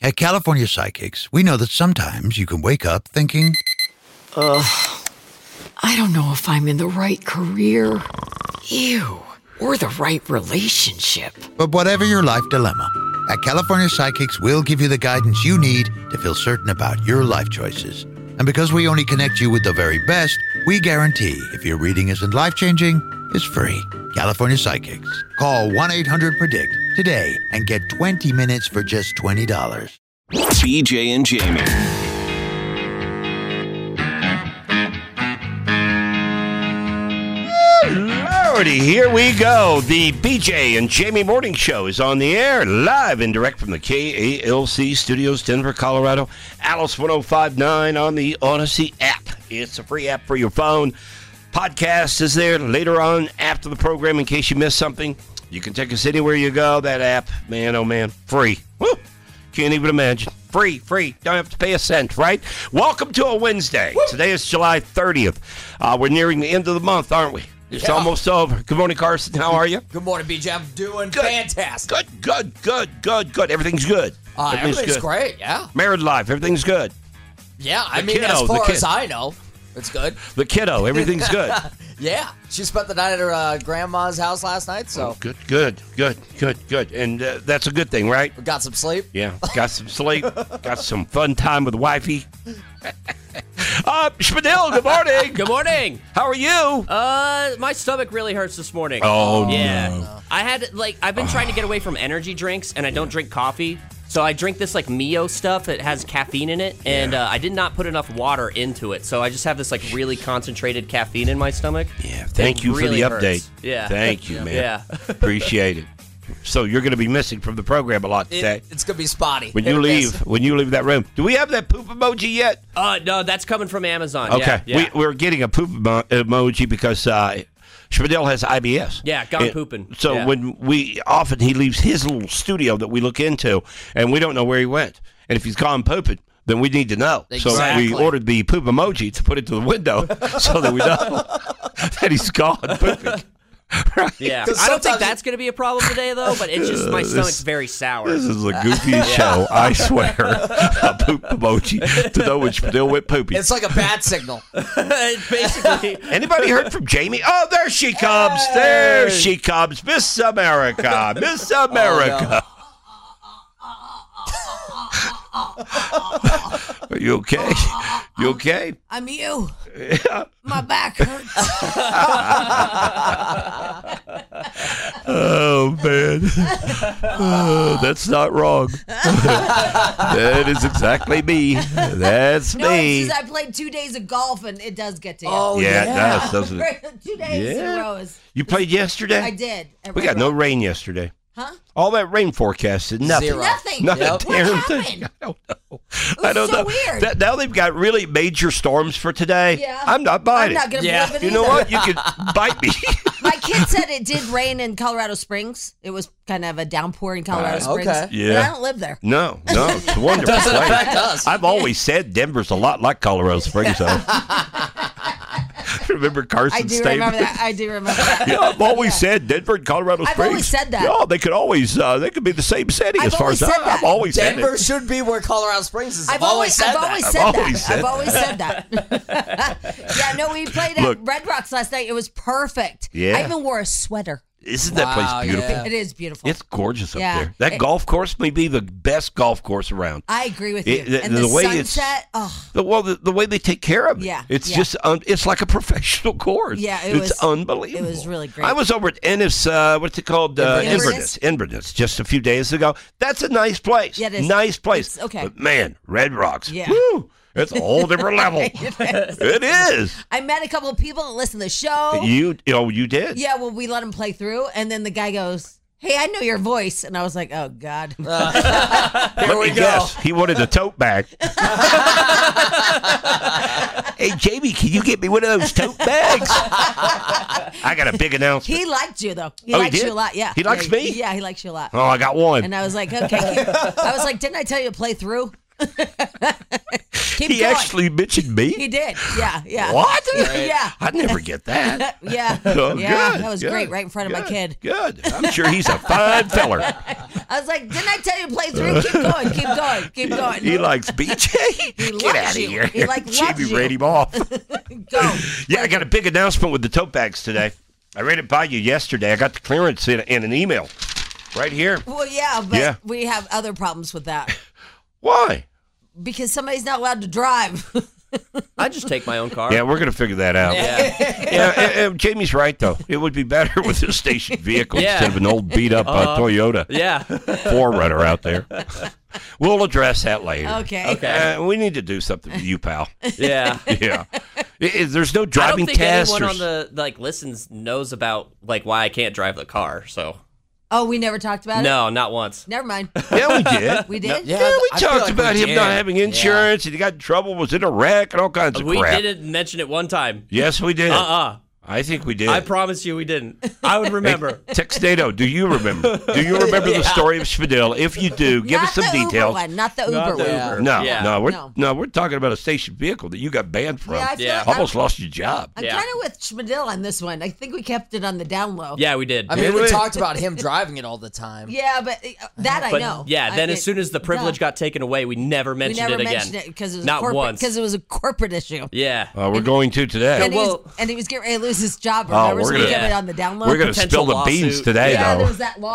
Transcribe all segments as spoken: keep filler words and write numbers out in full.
At California Psychics, we know that sometimes you can wake up thinking, Ugh, I don't know if I'm in the right career. Ew. Or the right relationship. But whatever your life dilemma, at California Psychics, we'll give you the guidance you need to feel certain about your life choices. And because we only connect you with the very best, we guarantee if your reading isn't life-changing, it's free. California Psychics. Call one eight hundred predict today and get twenty minutes for just twenty dollars. B J and Jamie. Lordy, here we go. The B J and Jamie Morning Show is on the air, live and direct from the K A L C studios, Denver, Colorado. Alice one oh five point nine on the Odyssey app. It's a free app for your phone. Podcast is there later on after the program in case you missed something. You can take us anywhere you go. That app, man, oh man, free. Woo! Can't even imagine. Free, free. Don't have to pay a cent, right? Welcome to a Wednesday. Woo! Today is July thirtieth. Uh, we're nearing the end of the month, aren't we? It's yeah. almost over. Good morning, Carson. How are you? Good morning, B J. I'm doing good. fantastic. Good, good, good, good, good. Everything's good. Uh, everything's everything's good. great, yeah. Married life, everything's good. Yeah, I The mean, kiddo, as far the as I know, it's good. The kiddo, everything's good. Yeah, she spent the night at her uh, grandma's house last night, so. Oh, good, good, good, good, good. And uh, that's a good thing, right? We got some sleep. Yeah, got some sleep. Got some fun time with wifey. Uh, Spadil, good morning. Good morning. How are you? Uh, my stomach really hurts this morning. Oh, yeah. no. I had, like, I've been trying to get away from energy drinks, and I don't drink coffee. So I drink this, like, Mio stuff that has caffeine in it, and uh, I did not put enough water into it. So I just have this, like, really concentrated caffeine in my stomach. Yeah, thank It you really for the hurts. update. Yeah. Thank you, man. Yeah. Appreciate it. So you're going to be missing from the program a lot today. It, it's going to be spotty. When Hit you or leave, miss. when you leave that room, do we have that poop emoji yet? Uh, no, that's coming from Amazon. Okay, Yeah, yeah. We, we're getting a poop emo- emoji because uh, Spadil has I B S. Yeah, gone And pooping. So Yeah. when we often he leaves his little studio that we look into, and we don't know where he went, and if he's gone pooping, then we need to know. Exactly. So we ordered the poop emoji to put it to the window so that we know that he's gone pooping. Right? Yeah, 'Cause I don't think sometimes- that's going to be a problem today, though, but it's just my This- stomach's very sour. This is the goofiest show, I swear. A poop emoji to know when Spadil went pooping. It's like a bat signal. Basically. Anybody heard from Jamie? Oh, there she comes. Hey. There she comes. Miss America. Miss America. Are you okay? You okay? I'm you. Yeah. My back hurts. Oh, man. Oh, that's not wrong. That is exactly me. That's No, me. it's just I played two days of golf and it does get to you. Oh, yeah, yeah. it does, doesn't it? two days in Yeah. a row is. You played yesterday? I did. at We Red got no Rock. rain yesterday. Huh? All that rain forecast is nothing. Zero. Nothing. Not Yep. a damn What thing. happened? I don't know. was I don't so know. weird. That, now they've got really major storms for today. Yeah. I'm not buying I'm not going it. to Yeah. believe it You know either. what? You can bite me. My kid said it did rain in Colorado Springs. It was kind of a downpour in Colorado Uh, Springs. okay. But Yeah. I don't live there. No, no, it's a wonderful Doesn't place. affect us. I've always said Denver's a lot like Colorado Springs, though. Remember Carson's I do statement? remember that. I do remember that. Yeah, I've always said Denver and Colorado I've Springs. always said that. Yeah, they could always, uh, they could be the same city I've as far always as said I, that. I've always Denver said it. should be where Colorado Springs is. I've, I've always said I've that. always I've said always that. said I've always said that. Yeah, no, we played at Look. Red Rocks last night. It was perfect. Yeah. I even wore a sweater. Isn't that Wow, place beautiful? yeah. It is beautiful. It's gorgeous up Yeah. there. That It- golf course may be the best golf course around. I agree with you. It- the- and the, the way it's- sunset, oh, The, well, the, the way they take care of it. Yeah, It's yeah. just, un, it's like a professional course. Yeah, it it's was- unbelievable. it was really great. I was over at Ennis, uh, what's it called? Uh, Inverness? Inverness. Inverness, just a few days ago. That's a nice place. Yeah, it is. Nice place. It's okay. But man, Red Rocks. Yeah. Woo, it's a whole different level. It is. I met a couple of people that listen to the show. You, oh, you did? Yeah, well, we let him play through, and then the guy goes, "Hey, I know your voice," and I was like, "Oh God." Here Let we me go. guess. He wanted a tote bag. Hey, Jamie, can you get me one of those tote bags? I got a big announcement. He liked you though. He Oh, he likes did? you a lot. Yeah. He likes yeah, me? Yeah, he likes you a lot. Oh, I got one. And I was like, okay. I was like, didn't I tell you to play through? Keep he going. actually mentioned me? He did. Yeah, yeah. What? Yeah. I'd never get that. Yeah. Oh, yeah. good, That was good, great right in front of my good, kid. Good. I'm sure he's a fine feller. I was like, didn't I tell you to play three? Keep going. Keep going. Keep going. He likes B J. He Get loves out of you. here. He, like, loves Jamie you. ran him off. Go. Yeah, I got a big announcement with the tote bags today. I ran it by you yesterday. I got the clearance in, in an email right here. Well, yeah, but Yeah. we have other problems with that Why? because somebody's not allowed to drive. I just take my own car. Yeah, we're going to figure that out. Yeah. Yeah, uh, uh, Jamie's right, though. It would be better with a station vehicle Yeah. instead of an old beat-up uh, Uh-huh. Toyota Yeah. four runner out there. We'll address that later. Okay. Okay. Uh, we need to do something with you, pal. Yeah. Yeah. I- I- there's no I driving don't think test. anyone or on the like listens knows about like why I can't drive the car. So Oh, we never talked about it? no, not once. Never mind. Yeah, we did. We did? Yeah, Yeah, we I feel talked like about we him did. not having insurance, and he got in trouble, was in a wreck, and all kinds of We crap. didn't mention it one time. Yes, we did. Uh uh I think we did. I promise you we didn't. I would remember. Text Nato, do you remember? Do you remember the story of Spadil? If you do, give not us some the Uber details. one. Not the Uber Not the one. Uber. No, Yeah. no, we're No. no. we're talking about a station vehicle that you got banned from. Yeah, I feel Yeah. like Almost I'm, lost your job. I'm Yeah. kind of with Schmidl on this one. I think we kept it on the down low. Yeah, we did. I mean, Did we we? talked about him driving it all the time. Yeah, but uh, that I but know. yeah, then I, as soon as the privilege got taken away, we never we mentioned never it again. mentioned it because it was Not a corporate, once. because it was a corporate issue. Yeah. Uh, we're going to today. And, he well- was, and he was getting ready to lose his job. Oh, Remember, we're so we gonna- kept it Yeah. on the down low. We're going to Potential spill the beans lawsuit. today, yeah, though. there was that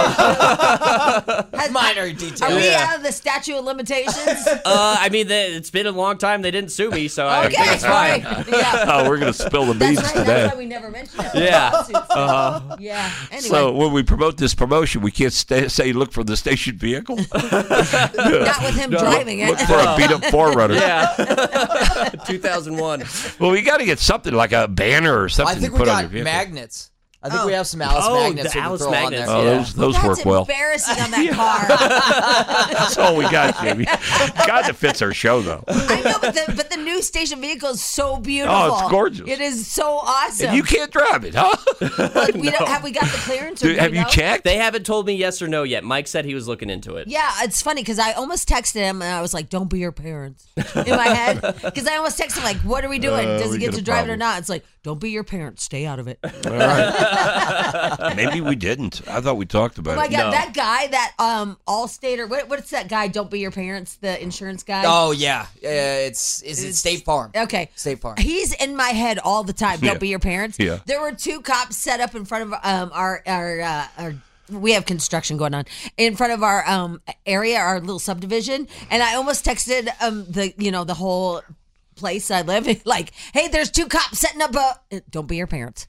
lawsuit. Has- Minor Are details. we Yeah. out of the statute of limitations? Uh, I mean, the, it's been a long time. They didn't sue me, so I Okay, think it's fine. Yeah. Oh, we're going to spill the beans That's right. today. That's why we never mentioned it. Yeah. Uh-huh. Yeah. Anyway, So when we promote this promotion, we can't stay, say look for the station vehicle. not with him driving it. Look for a beat up four runner. Yeah. two thousand one. Well, we got to get something like a banner or something I think to we put on got your vehicle. magnets. I think Oh. we have some Alice Oh, magnets the we can Alice throw magnets, on Oh, there. yeah. those those That's work well. embarrassing on that car. That's all we got, Jamie. God, it fits our show though. I know, but the, but the new station vehicle is so beautiful. Oh, it's gorgeous. It is so awesome. And you can't drive it, huh? Like, we don't, have we got the clearance? Or Dude, do have we you know? checked? They haven't told me yes or no yet. Mike said he was looking into it. Yeah, it's funny because I almost texted him and I was like, "Don't be your parents," in my head because I almost texted him like, "What are we doing? Uh, Does we he get got to a drive it or problem. not?" It's like, "Don't be your parents. Stay out of it." All right. Maybe we didn't. I thought we talked about Oh my it. god, No. that guy, that um Allstate or what? What's that guy? Don't be your parents. The insurance guy. Oh yeah, uh, it's is it It's- State Farm? Okay. State Farm. He's in my head all the time. Don't Yeah. be your parents. Yeah. There were two cops set up in front of um our our uh, our. We have construction going on in front of our um area, our little subdivision, and I almost texted um the you know the whole place I live in, like, "Hey, there's two cops setting up a. Don't be your parents."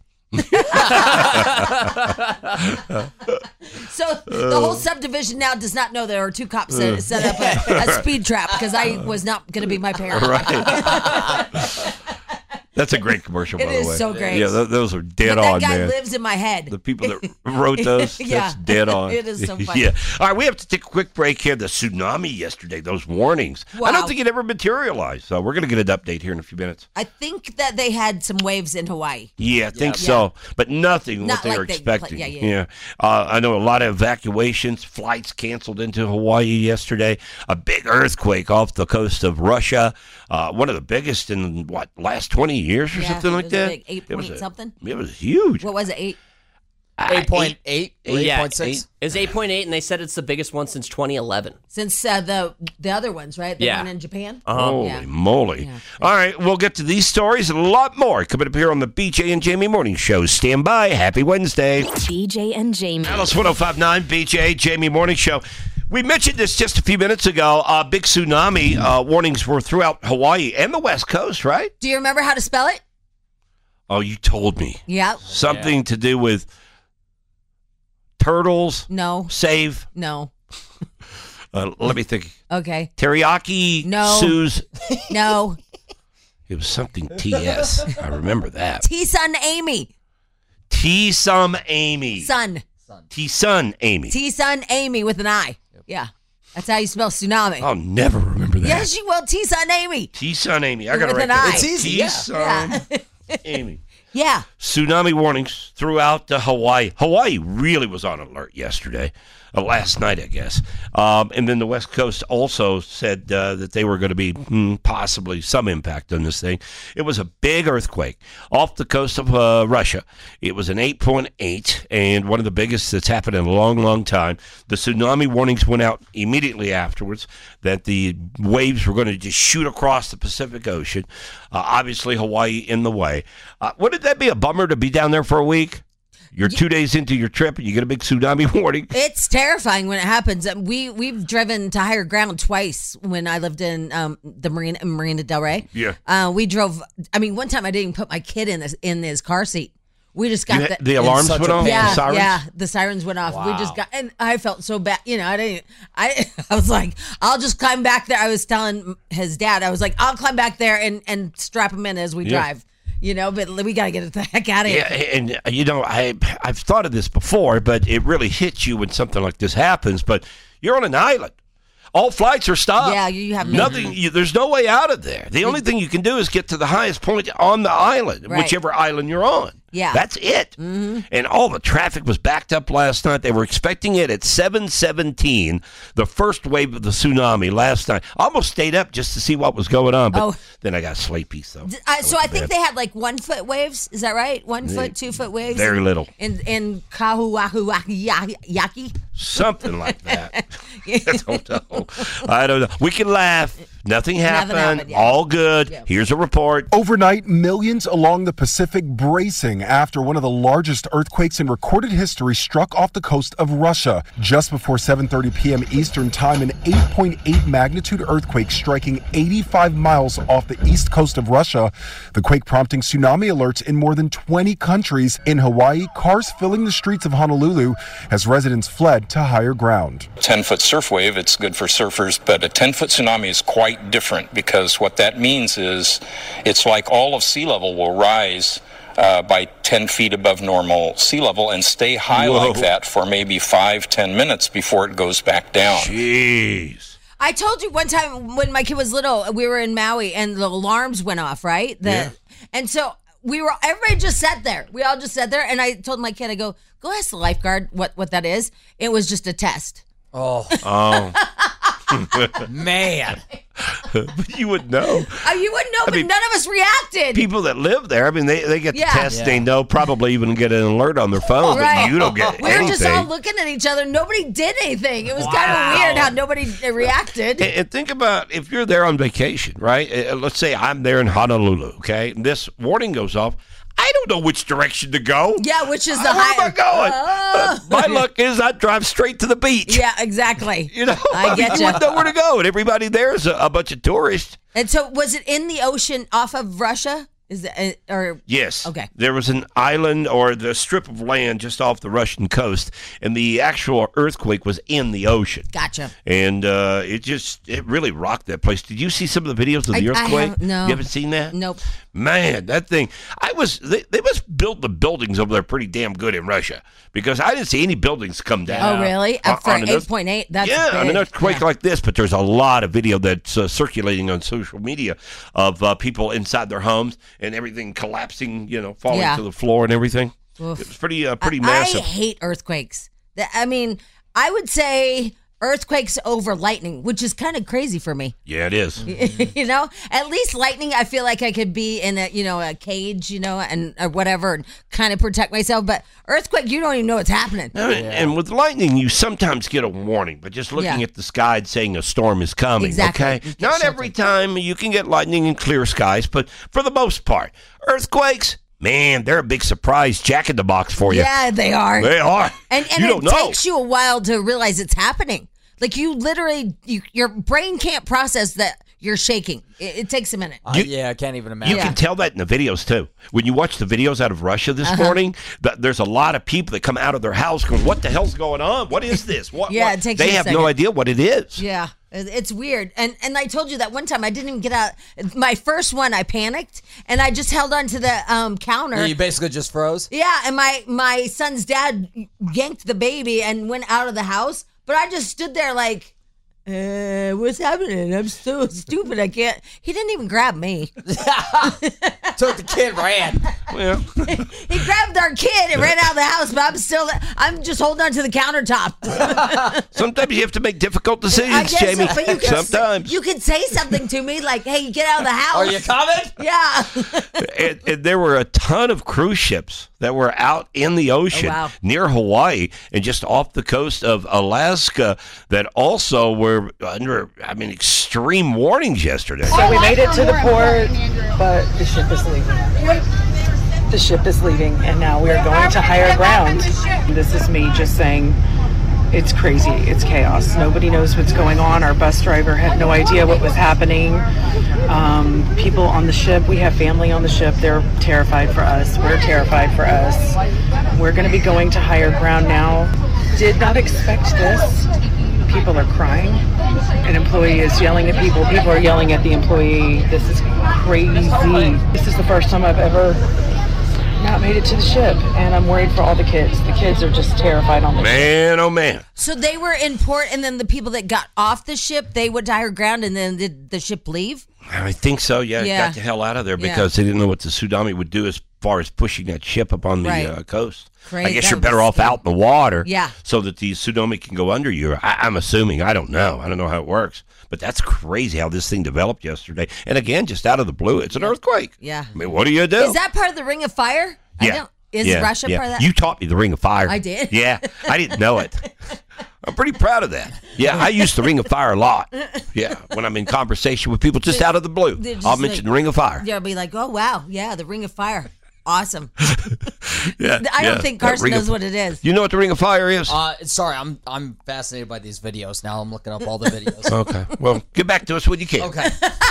So the whole subdivision now does not know there are two cops set, set up a, a speed trap because I was not going to be my parent. Right. That's a great commercial, by It the is way. so great. Yeah, th- those are dead But that on, guy man. lives in my head. The people that wrote those, Yeah. that's dead on. It is so funny. Yeah. All right, we have to take a quick break here. The tsunami yesterday, those warnings. I Wow. don't think it ever materialized. So we're going to get an update here in a few minutes. I think that they had some waves in Hawaii. Yeah, I think Yeah. so, but nothing Not what they like were they- expecting. yeah, yeah, yeah. Uh, I know a lot of evacuations, flights canceled into Hawaii yesterday. A big earthquake off the coast of Russia, uh, one of the biggest in what last twenty years or Yeah, something it like was a that. big eight It was point a- something. It was huge. What was it? Eight. Eight point eight, eight Yeah, point six. It was eight point eight, and they said it's the biggest one since twenty eleven. Since uh, the the other ones, right? The Yeah. one in Japan. Holy Yeah. moly. Yeah. All right, we'll get to these stories and a lot more coming up here on the B J and Jamie Morning Show. Stand by. Happy Wednesday. B J and Jamie. Alice one oh five point nine, B J, Jamie Morning Show. We mentioned this just a few minutes ago. Uh, big tsunami uh, warnings were throughout Hawaii and the West Coast, right? Do you remember how to spell it? Oh, you told me. Yeah. Something to do with turtles, No. save. No. Uh, let me think. Okay. Teriyaki, No. Sue's. No. It was something T S. I remember that. T Sun Amy. T-Sum Amy. Sun. T-Sun Amy. T Sun Amy with an I. Yeah. That's how you spell tsunami. I'll never remember that. Yes, you will. T Sun Amy. T-Sun Amy. I got to With write an that. I. It's easy, yeah. T-Sun Amy. Yeah. Tsunami warnings throughout the Hawaii. Hawaii really was on alert yesterday. uh, last night, I guess. Um, and then the West Coast also said uh, that they were going to be hmm, possibly some impact on this thing. It was a big earthquake off the coast of uh, Russia. It was an eight point eight, and one of the biggest that's happened in a long, long time. The tsunami warnings went out immediately afterwards that the waves were going to just shoot across the Pacific Ocean. Uh, obviously, Hawaii in the way. Uh, wouldn't that be a bummer to be down there for a week? You're two days into your trip, and you get a big tsunami warning. It's terrifying when it happens. We we've driven to higher ground twice when I lived in um, the Marina Marina Del Rey. Yeah, uh, we drove. I mean, one time I didn't even put my kid in this, in his car seat. We just got you, the, the alarms went off. Yeah, the sirens? yeah, the sirens went off. Wow. We just got, and I felt so bad. You know, I didn't. I I was like, I'll just climb back there. I was telling his dad, I was like, I'll climb back there and and strap him in as we Yeah. drive. You know, but we got to get the heck out of here. Yeah, and uh, you know, I I've thought of this before, but it really hits you when something like this happens. But you're on an island. All flights are stopped. Yeah, you have nothing. You, there's no way out of there. The only thing you can do is get to the highest point on the island, Right. whichever island you're on. Yeah. That's it. Mm-hmm. And all the traffic was backed up last night. They were expecting it at seven seventeen, the first wave of the tsunami last night. I almost stayed up just to see what was going on, but Oh. then I got sleepy. So, Uh, so I think they had like one foot waves. Is that right? One foot, two foot waves. Very in, little. In in Kahuahuaki. Something like that. I don't know. I don't know. We can laugh. Nothing happened. happened, yeah. All good. Yeah. Here's a report. Overnight, millions along the Pacific bracing after one of the largest earthquakes in recorded history struck off the coast of Russia. Just before seven thirty p.m. Eastern Time, an eight point eight magnitude earthquake striking eighty-five miles off the east coast of Russia. The quake prompting tsunami alerts in more than twenty countries. In Hawaii, cars filling the streets of Honolulu as residents fled to higher ground. ten-foot surf wave, it's good for surfers, but a ten-foot tsunami is quite different because what that means is it's like all of sea level will rise uh, by ten feet above normal sea level and stay high Whoa. like that for maybe five, ten minutes before it goes back down. Jeez. I told you one time when my kid was little, we were in Maui and the alarms went off, right? The, Yeah. And so we were, everybody just sat there. We all just sat there. And I told my kid, I go, go ask the lifeguard what, what that is. It was just a test. Oh, Oh. man. But you would know. Uh, you wouldn't know, but mean, none of us reacted. People that live there, I mean, they, they get Yeah. the test. Yeah. They know, probably even get an alert on their phone, Right. but you don't get we were anything. just all looking at each other. Nobody did anything. It was kind Wow. of weird how nobody uh, reacted. And, and think about if you're there on vacation, right? Uh, let's say I'm there in Honolulu, okay? And this warning goes off. I don't know which direction to go. Yeah, which is the Where am high. I going? Oh. Uh, my luck is I drive straight to the beach. Yeah, exactly. You know, I get you you. wouldn't know where to go, and everybody there is a, a bunch of tourists. And so, was it in the ocean off of Russia? Is it uh, or Yes. Okay. There was an island or the strip of land just off the Russian coast, and the actual earthquake was in the ocean. Gotcha. And uh, it just, it really rocked that place. Did you see some of the videos of the I- I earthquake? have- no. You haven't seen that? Nope. Man, that thing, I was, they, they must build the buildings over there pretty damn good in Russia because I didn't see any buildings come down. Oh, really? On- For on an earth- eight point eight? That's yeah, on big. an earthquake Yeah. like this, but there's a lot of video that's uh, circulating on social media of uh, people inside their homes and everything collapsing, you know, falling Yeah. to the floor and everything. Oof. It was pretty, uh, pretty I, massive. I hate earthquakes. The- I mean, I would say earthquakes over lightning, which is kind of crazy for me. yeah, it is. You know, at least lightning, I feel like I could be in a, you know, a cage, you know, and or whatever, and kind of protect myself. But earthquake, you don't even know what's happening. No, And with lightning, you sometimes get a warning, but just looking Yeah. at the sky and saying a storm is coming. Exactly. Okay, Get not shelter. every time you can get lightning in clear skies, but for the most part, earthquakes, man, they're a big surprise, jack in the box for you. Yeah, they are. They are. And and you it don't know. takes you a while to realize it's happening. Like you literally, you, your brain can't process that you're shaking. It, it takes a minute. Uh, yeah, I can't even imagine. You can tell that in the videos too. When you watch the videos out of Russia this Uh-huh. morning, th- there's a lot of people that come out of their house going, "What the hell's going on? What is this? What?" Yeah, what? it takes They you a have no second. idea what it is. Yeah, it- it's weird. And and I told you that one time I didn't even get out. My first one, I panicked and I just held on to the um, counter. You basically just froze. Yeah, and my my son's dad yanked the baby and went out of the house, but I just stood there like, uh, what's happening? I'm so stupid. I can't. He didn't even grab me. Took the kid, ran. Well, He grabbed our kid and ran out of the house, but I'm still, I'm just holding on to the countertop. sometimes you have to make difficult decisions, I guess Jamie. so, but you can, sometimes. you can say something to me like, hey, get out of the house. Are you coming? Yeah. and, and there were a ton of cruise ships that were out in the ocean Oh, wow. near Hawaii and just off the coast of Alaska that also were under, I mean, extreme warnings yesterday. So we made it to the port, but the ship is leaving. The ship is leaving, and now we are going to higher ground. This is me just saying, it's crazy. It's chaos. Nobody knows what's going on. Our bus driver had no idea what was happening. Um, people on the ship, we have family on the ship. They're terrified for us. We're terrified for us. We're going to be going to higher ground now. Did not expect this. People are crying. An employee is yelling at people. People are yelling at the employee. This is crazy. This is the first time I've ever not made it to the ship, and I'm worried for all the kids. The kids are just terrified on the ship. Man, oh man. So they were in port, and then the people that got off the ship, they went to higher ground, and then did the ship leave? I think so, yeah. Yeah. Got the hell out of there Yeah. because they didn't know what the tsunami would do as far as pushing that ship up on the Right. uh, coast. Crazy. I guess That you're would better be off scary. out in the water Yeah. so that the tsunami can go under you. I, I'm assuming. I don't know. I don't know how it works. But that's crazy how this thing developed yesterday. And again, just out of the blue, it's an earthquake. Yeah. I mean, what do you do? Is that part of the Ring of Fire? I Yeah. don't, is yeah, Russia yeah. part of that? You taught me the Ring of Fire. I did? Yeah, I didn't know it. I'm pretty proud of that. Yeah, I use the Ring of Fire a lot. Yeah, when I'm in conversation with people just out of the blue, They're just I'll mention like- the Ring of Fire. You'll be like, oh, wow. Yeah, the Ring of Fire. Awesome. Yeah, I don't yeah, think that Carson Ring of- knows what it is. You know what the Ring of Fire is? Uh, sorry, I'm I'm fascinated by these videos. Now I'm looking up all the videos. Okay. Well, get back to us when you can. Okay.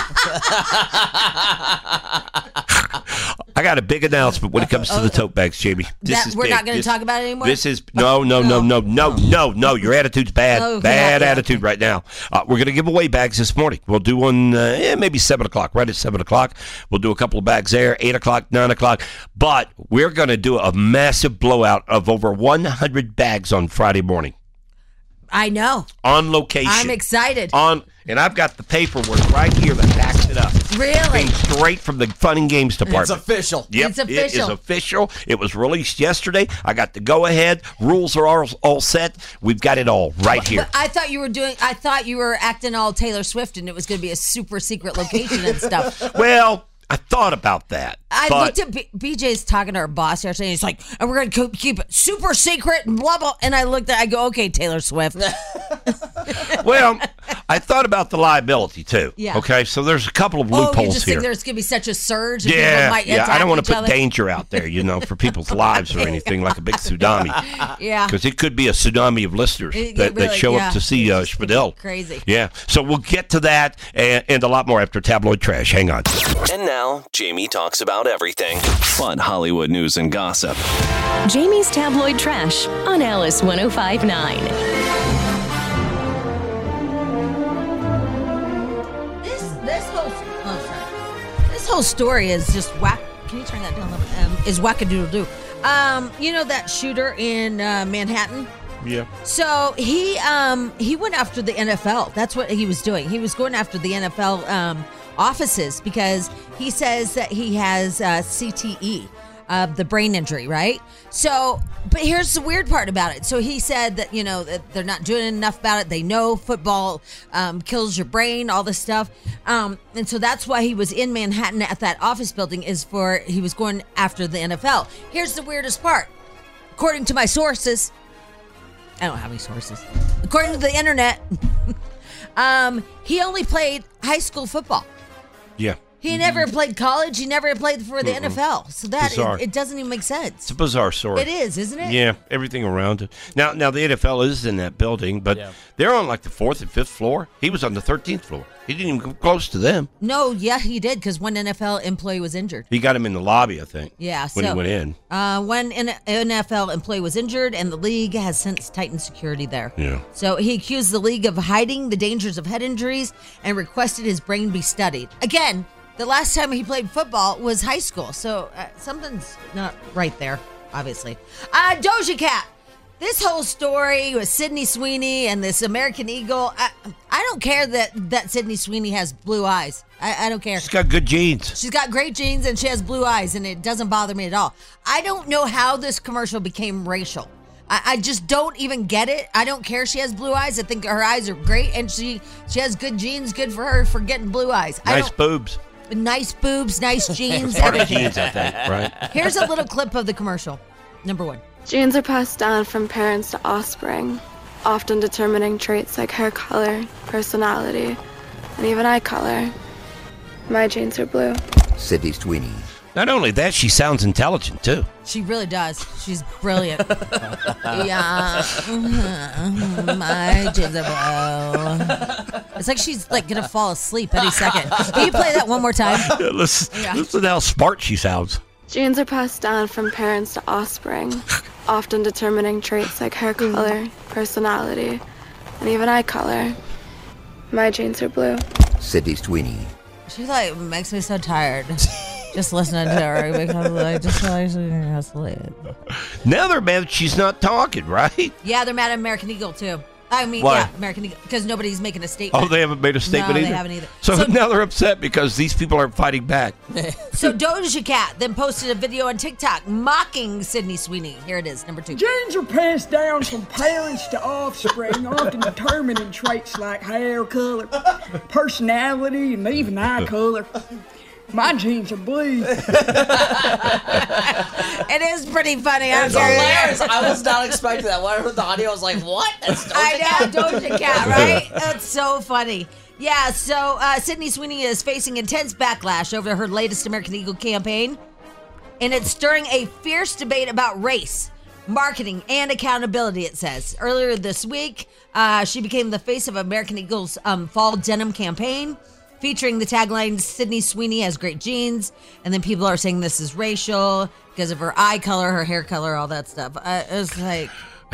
I got a big announcement when it comes to the tote bags, Jamie. This That- is we're big. not gonna This- talk about it anymore? This is no, no, no, no, no, no, no. Your attitude's bad. Oh, bad yeah, yeah, attitude right now. Uh, we're going to give away bags this morning. We'll do one, uh, yeah, maybe seven o'clock. Right at seven o'clock, we'll do a couple of bags there. Eight o'clock, nine o'clock. But we're going to do a massive blowout of over one hundred bags on Friday morning I know. on location. I'm excited. On and I've got the paperwork right here that backs it up. Really? Came straight from the Fun and Games department. It's official. Yep, It's it is official. official. It was released yesterday. I got the go-ahead. Rules are all, all set. We've got it all right here. But I thought you were doing, I thought you were acting all Taylor Swift and it was going to be a super secret location and stuff. Well, I thought about that. I but looked at B- BJ's talking to our boss yesterday. And he's like, "And we're going to keep it super secret and blah blah." And I looked at, I go, "Okay, Taylor Swift." well, I thought about the liability too. Yeah. Okay, so there's a couple of Oh, you loopholes just here. think there's going to be such a surge? And people yeah, might yeah. I attack don't want each to put other? danger out there, you know, for people's lives or anything like a big tsunami. Yeah. Because it could be a tsunami of listeners It- it that, that really- show yeah. up to see uh, Spadell. Crazy. Yeah. So we'll get to that and, and a lot more after Tabloid Trash. Hang on. And now, Jamie talks about everything. Fun Hollywood news and gossip. Jamie's Tabloid Trash on Alice one oh five point nine. This this whole oh, sorry. This whole story is just whack. Can you turn that down a little bit? Um, is wackadoodle doo. Um, you know that shooter in uh, Manhattan? Yeah. So he um he went after the N F L. That's what he was doing. He was going after the N F L um, offices because he says that he has uh, C T E, uh, the brain injury, right? So, but here's the weird part about it. So he said that, you know, that they're not doing enough about it. They know football um, kills your brain, all this stuff. Um, and so that's why he was in Manhattan at that office building, is for he was going after the N F L. Here's the weirdest part. According to my sources, I don't have any sources. According to the internet, um, he only played high school football. Yeah. He never played college. He never played for the Mm-mm. N F L. So that Bizarre. it, it doesn't even make sense. It's a bizarre story. It is, isn't it? Yeah, everything around it. Now, now the N F L is in that building, but Yeah. they're on like the fourth and fifth floor. He was on the thirteenth floor. He didn't even come close to them. No, yeah, he did because one N F L employee was injured. He got him in the lobby, I think. Yeah, when so, he went in. Uh, one N- NFL employee was injured, and the league has since tightened security there. Yeah. So he accused the league of hiding the dangers of head injuries and requested his brain be studied. Again, the last time he played football was high school, so uh, something's not right there, obviously. Uh, Doja Cat. This whole story with Sydney Sweeney and this American Eagle, I, I don't care that, that Sydney Sweeney has blue eyes. I, I don't care. She's got good genes. She's got great genes and she has blue eyes, and it doesn't bother me at all. I don't know how this commercial became racial. I, I just don't even get it. I don't care she has blue eyes. I think her eyes are great, and she, she has good genes. Good for her for getting blue eyes. I Nice don't- boobs. Nice boobs, nice jeans, Part of everything. genes, I think, right? Here's a little clip of the commercial. Number one. Genes are passed down from parents to offspring, often determining traits like hair color, personality, and even eye color. My genes are blue. Sydney Sweeney. Not only that, she sounds intelligent, too. She really does. She's brilliant. Yeah. Mhm. My genes are blue. It's like she's like gonna fall asleep any second. Can you play that one more time? Yeah, listen, Yeah. listen to how smart she sounds. Genes are passed down from parents to offspring, often determining traits like hair color, personality, and even eye color. My genes are blue. Sydney Sweeney. She like makes me so tired. Just listening to her because I just feel like she's gonna sleep. Now they're mad she's not talking, right? Yeah, they're mad at American Eagle too. I mean, Why? yeah, American Eagle, because nobody's making a statement. Oh, they haven't made a statement no, either? they haven't either. So, So- now they're upset because these people aren't fighting back. So Doja Cat then posted a video on TikTok mocking Sydney Sweeney. Here it is, number two. Genes are passed down from parents to offspring, often determining traits like hair color, personality, and even eye color. My genes are blue. It is pretty funny. I'm It's sorry. hilarious. I was not expecting that. When I heard the audio, I was like, what? That's Doja I Cat? know, Doja Cat, right? That's so funny. Yeah, so uh, Sydney Sweeney is facing intense backlash over her latest American Eagle campaign, and it's stirring a fierce debate about race, marketing, and accountability, it says. Earlier this week, uh, she became the face of American Eagle's um, fall denim campaign, featuring the tagline, Sydney Sweeney has great genes, and then people are saying this is racial because of her eye color, her hair color, all that stuff. Uh, it's like...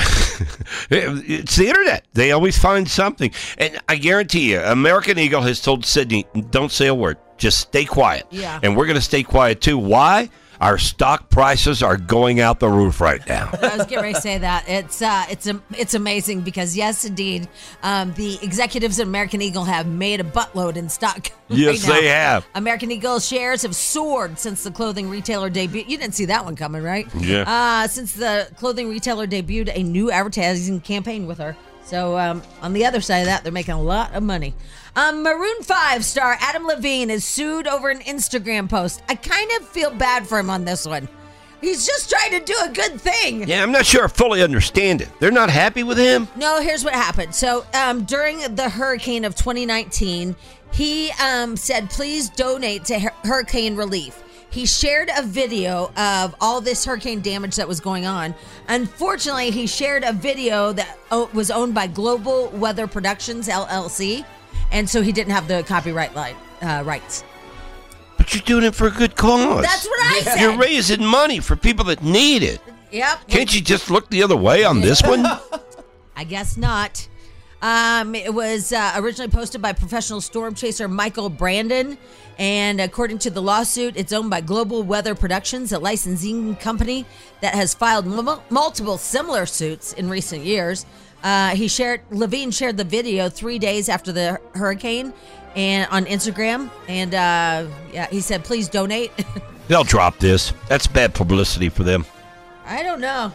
It's the internet. They always find something. And I guarantee you, American Eagle has told Sydney, don't say a word. Just stay quiet. Yeah. And we're going to stay quiet, too. Why? Our stock prices are going out the roof right now. I was getting ready to say that. It's uh, it's um, it's amazing because, yes, indeed, um, the executives at American Eagle have made a buttload in stock. Yes, right now. they have. American Eagle shares have soared since the clothing retailer debut. You didn't see that one coming, right? Yeah. Uh, since the clothing retailer debuted a new advertising campaign with her. So um, on the other side of that, they're making a lot of money. Um, Maroon five star Adam Levine is sued over an Instagram post. I kind of feel bad for him on this one. He's just trying to do a good thing. Yeah, I'm not sure I fully understand it. They're not happy with him? No, here's what happened. So um, during the hurricane of twenty nineteen, he um, said, please donate to hur- hurricane relief. He shared a video of all this hurricane damage that was going on. Unfortunately, he shared a video that o- was owned by Global Weather Productions, L L C, and so he didn't have the copyright li- uh, rights. But you're doing it for a good cause. That's what I said. You're raising money for people that need it. Yep. Can't you just look the other way on this one? I guess not. Um, it was uh, originally posted by professional storm chaser Michael Brandon, and according to the lawsuit, it's owned by Global Weather Productions, a licensing company that has filed m- multiple similar suits in recent years. Uh, he shared Levine shared the video three days after the hurricane, and on Instagram, and uh, yeah, he said, "Please donate." They'll drop this. That's bad publicity for them. I don't know.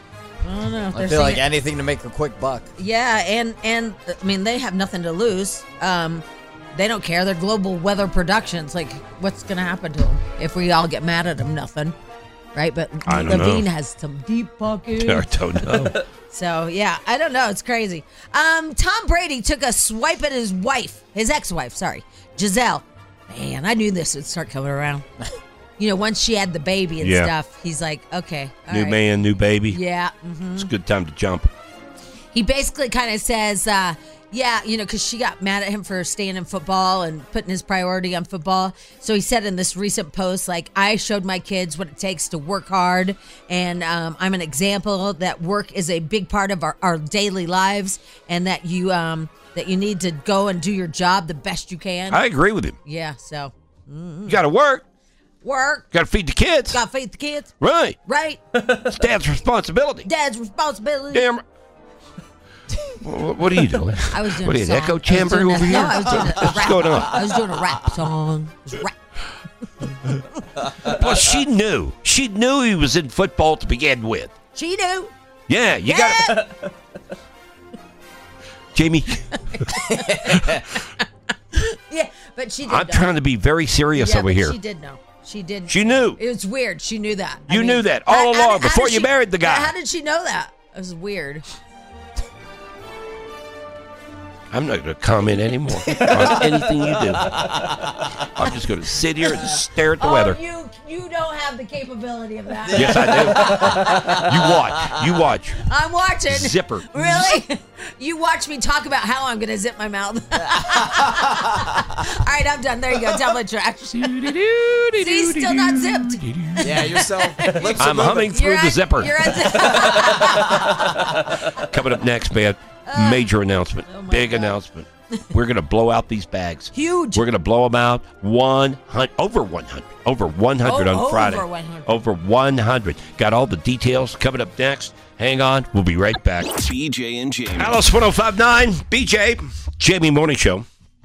I don't know. If I they're feel like saying- anything to make a quick buck. Yeah, and and I mean they have nothing to lose. Um, they don't care. They're Global Weather Productions. Like, what's gonna happen to them if we all get mad at them? Nothing, right? But I don't Levine know. has some deep pockets. I don't know. So yeah, I don't know. It's crazy. Um, Tom Brady took a swipe at his wife, his ex-wife. Sorry, Giselle. Man, I knew this would start coming around. You know, once she had the baby and Yeah. stuff, he's like, okay, all New right. man, new baby. Yeah. mhm. It's a good time to jump. He basically kind of says, uh, yeah, you know, because she got mad at him for staying in football and putting his priority on football. So he said in this recent post, like, I showed my kids what it takes to work hard. And um, I'm an example that work is a big part of our, our daily lives, and that you um, that you need to go and do your job the best you can. I agree with him. Yeah, so. mm. You got to work. Work. Got to feed the kids. Got to feed the kids. Right. Right. It's Dad's responsibility. Dad's responsibility. Damn. What, what are you doing? I was doing What are a you, song. an echo I was chamber doing over a- here? No, I was doing a, a What's rap. going on? I was doing a rap song. It was rap. Plus, she knew. She knew he was in football to begin with. She knew. Yeah, you Yeah. got to. Jamie, Yeah, but she did I'm know. trying to be very serious yeah, over but here. She did know. She did. She knew. It was weird. She knew that. I You mean, knew that all how- how along did- how before did you she- married the guy. How did she know that? It was weird. I'm not going to comment anymore on anything you do. I'm just going to sit here and stare at the oh, weather. you you don't have the capability of that. Yes, I do. You watch. You watch. I'm watching. Zipper. Really? You watch me talk about how I'm going to zip my mouth. All right, I'm done. There you go. Tablet trash. See, still not zipped. Yeah, you're so. lips are I'm moving. humming through You're the on- zipper. You're on Coming up next, man. Major announcement. Big announcement. We're going to blow out these bags. Huge. We're going to blow them out one hundred, over one hundred. Over one hundred Oh, on Friday. over one hundred. Over one hundred. Got all the details coming up next. Hang on. We'll be right back. B J and Jamie. Alice one oh five point nine, B J, Jamie Morning Show.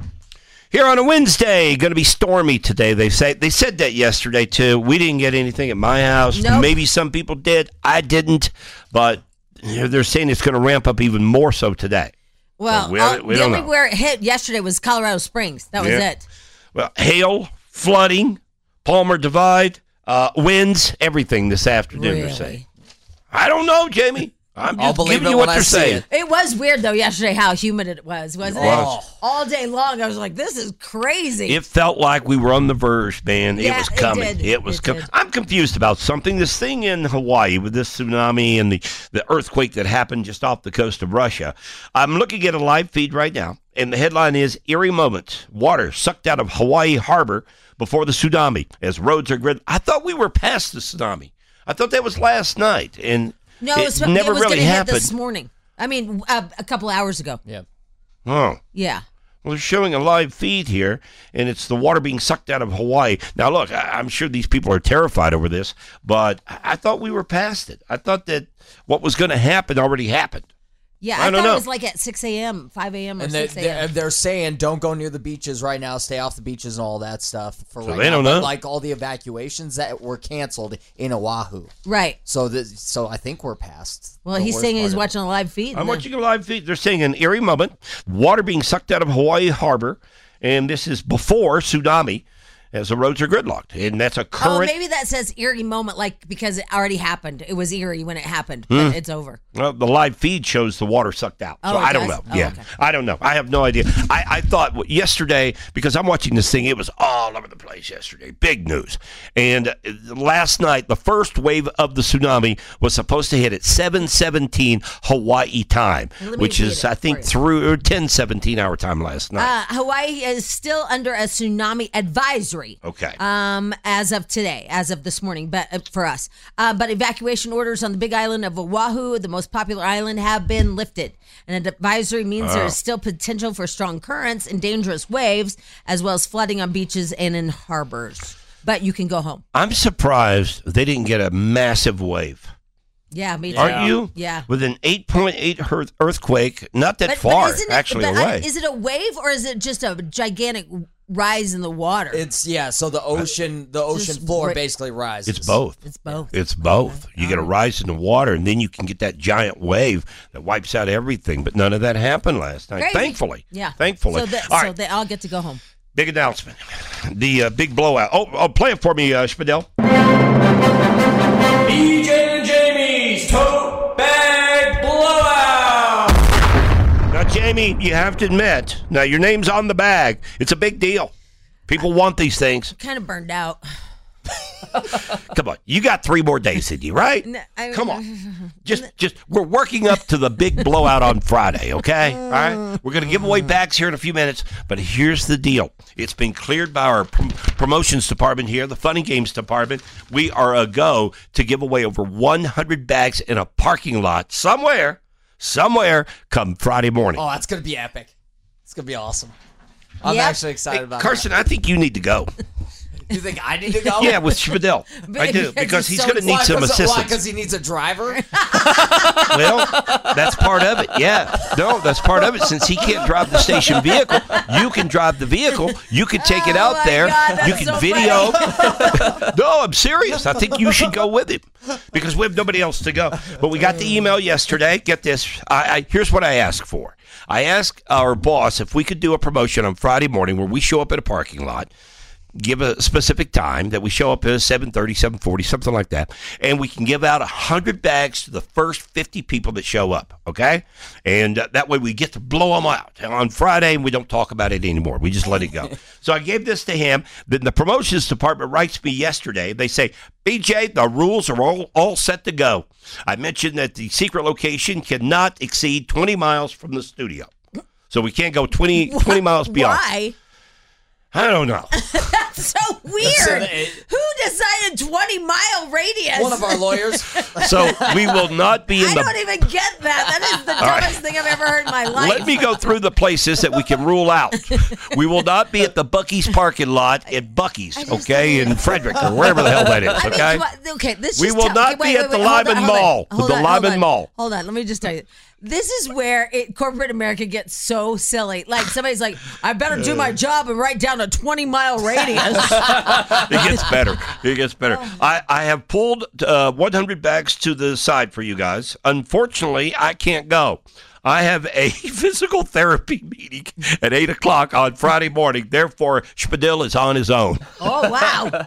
Here on a Wednesday, going to be stormy today. They say they said that yesterday too. We didn't get anything at my house. Nope. Maybe some people did. I didn't, but they're saying it's going to ramp up even more so today. Well, So we- all- we the don't only know. where it hit yesterday was Colorado Springs. That was Yeah. it. Well, hail, flooding, Palmer Divide, uh, winds, everything this afternoon. They're saying. I don't know, Jamie. I'm I'll just believe giving it you when what I they're see saying. it. It was weird though yesterday how humid it was, wasn't It it? was. All day long, I was like, "This is crazy." It felt like we were on the verge, man. Yeah, it was it coming. did. It, was It coming. did. I'm confused about something. This thing in Hawaii with this tsunami and the, the earthquake that happened just off the coast of Russia. I'm looking at a live feed right now, and the headline is Eerie Moment. Water sucked out of Hawaii harbor before the tsunami as roads are grid. I thought we were past the tsunami. I thought that was last night, and no, it it was, never it was really gonna hit happened. this morning. I mean, uh, a couple hours ago. Yeah. Oh. Yeah. Well, they're showing a live feed here, and it's the water being sucked out of Hawaii. Now, look, I- I'm sure these people are terrified over this, but I, I thought we were past it. I thought that what was going to happen already happened. Yeah, I I, don't thought know. it was like at six a.m., five a.m. or And they, six they're, a.m. they're saying don't go near the beaches right now. Stay off the beaches and all that stuff for So right they now. don't But, know. like all the evacuations that were canceled in Oahu. Right. So this, so I think we're past. Well, the he's worst saying part he's of it. watching a live feed. I'm and then- watching a live feed. They're saying an eerie moment, water being sucked out of Hawaii harbor, and this is before tsunami as the roads are gridlocked. And that's a Oh, current. maybe that says eerie moment, like because it already happened. It was eerie when it happened, Hmm. but it's over. Well, the live feed shows the water sucked out. So Oh, it I don't does? know. Oh, yeah. okay. I don't know. I have no idea. I, I thought w- yesterday, because I'm watching this thing, it was all over the place yesterday. Big news. And uh, last night, the first wave of the tsunami was supposed to hit at seven seventeen Hawaii time, Let me which read is, it I think, for you. through ten seventeen our time last night. Uh, Hawaii is still under a tsunami advisory. Okay. Um, as of today, as of this morning, but uh, for us, uh, but evacuation orders on the Big Island of Oahu, the most popular island, have been lifted. And an advisory means there Oh. is still potential for strong currents and dangerous waves, as well as flooding on beaches and in harbors. But you can go home. I'm surprised they didn't get a massive wave. Yeah, me too. Aren't you? Yeah. With an eight point eight earth- earthquake, not that But- but far, isn't it- actually, but I- away. Is it a wave or is it just a gigantic rise in the water? It's yeah. So the ocean, the ocean Just floor ri- basically rises. It's both. It's both. It's both. You get a rise in the water, and then you can get that giant wave that wipes out everything. But none of that happened last night. Crazy. Thankfully. Yeah. Thankfully. So, that, all so right. they all get to go home. Big announcement. The uh, big blowout. Oh, oh, play it for me, uh, Spadell. B J and Jamie's Tote Bag Blowout! Now, Jamie, you have to admit, now your name's on the bag. It's a big deal. People want these things. Kind of burned out. Come on, you got three more days in you, right? No, I- Come on, just, just we're working up to the big blowout on Friday, okay? All right, we're gonna give away bags here in a few minutes, but here's the deal: it's been cleared by our prom- promotions department here, the Fun and Games department. We are a go to give away over one hundred bags in a parking lot somewhere, somewhere, come Friday morning. Oh, that's gonna be epic. It's gonna be awesome. I'm Yep. actually excited Hey, about Carson, I think you need to go. You think I need to go? Yeah, with Spadil. I do, because he's so going to need some assistance. Because he needs a driver? Well, that's part of it. Yeah. No, that's part of it. Since he can't drive the station vehicle, you can drive the vehicle. You can take it out Oh, my there. God, you that's can so video. No, I'm serious. I think you should go with him because we have nobody else to go. But we got the email yesterday. Get this. I, I here's what I asked for. I asked our boss if we could do a promotion on Friday morning where we show up at a parking lot, give a specific time that we show up at seven thirty, seven forty, something like that, and we can give out one hundred bags to the first fifty people that show up, okay? And uh, that way we get to blow them out on Friday, and we don't talk about it anymore. We just let it go. So I gave this to him. Then the promotions department writes me yesterday. They say, B J, the rules are all, all set to go. I mentioned that the secret location cannot exceed twenty miles from the studio. So we can't go twenty, twenty miles beyond. Why? I don't know. That's so weird. Who decided twenty mile radius? One of our lawyers. So we will not be in I the... don't even get that. That is the All right. dumbest thing I've ever heard in my life. Let me go through the places that we can rule out. We will not be at the Buc-ee's parking lot at Buc-ee's, okay, in Frederick or wherever the hell that is, I mean, okay? what- okay, this We just will tell- not okay, wait, be wait, at the wait, hold on, Lyman hold on, Mall, hold the on, hold Lyman on. Mall. Hold on, let me just tell you. This is where it, corporate America gets so silly. Like somebody's like, I better do my job and write down a twenty mile radius. It gets better. It gets better. I, I have pulled uh, one hundred bags to the side for you guys. Unfortunately, I can't go. I have a physical therapy meeting at eight o'clock on Friday morning. Therefore, Spadil is on his own. Oh, wow.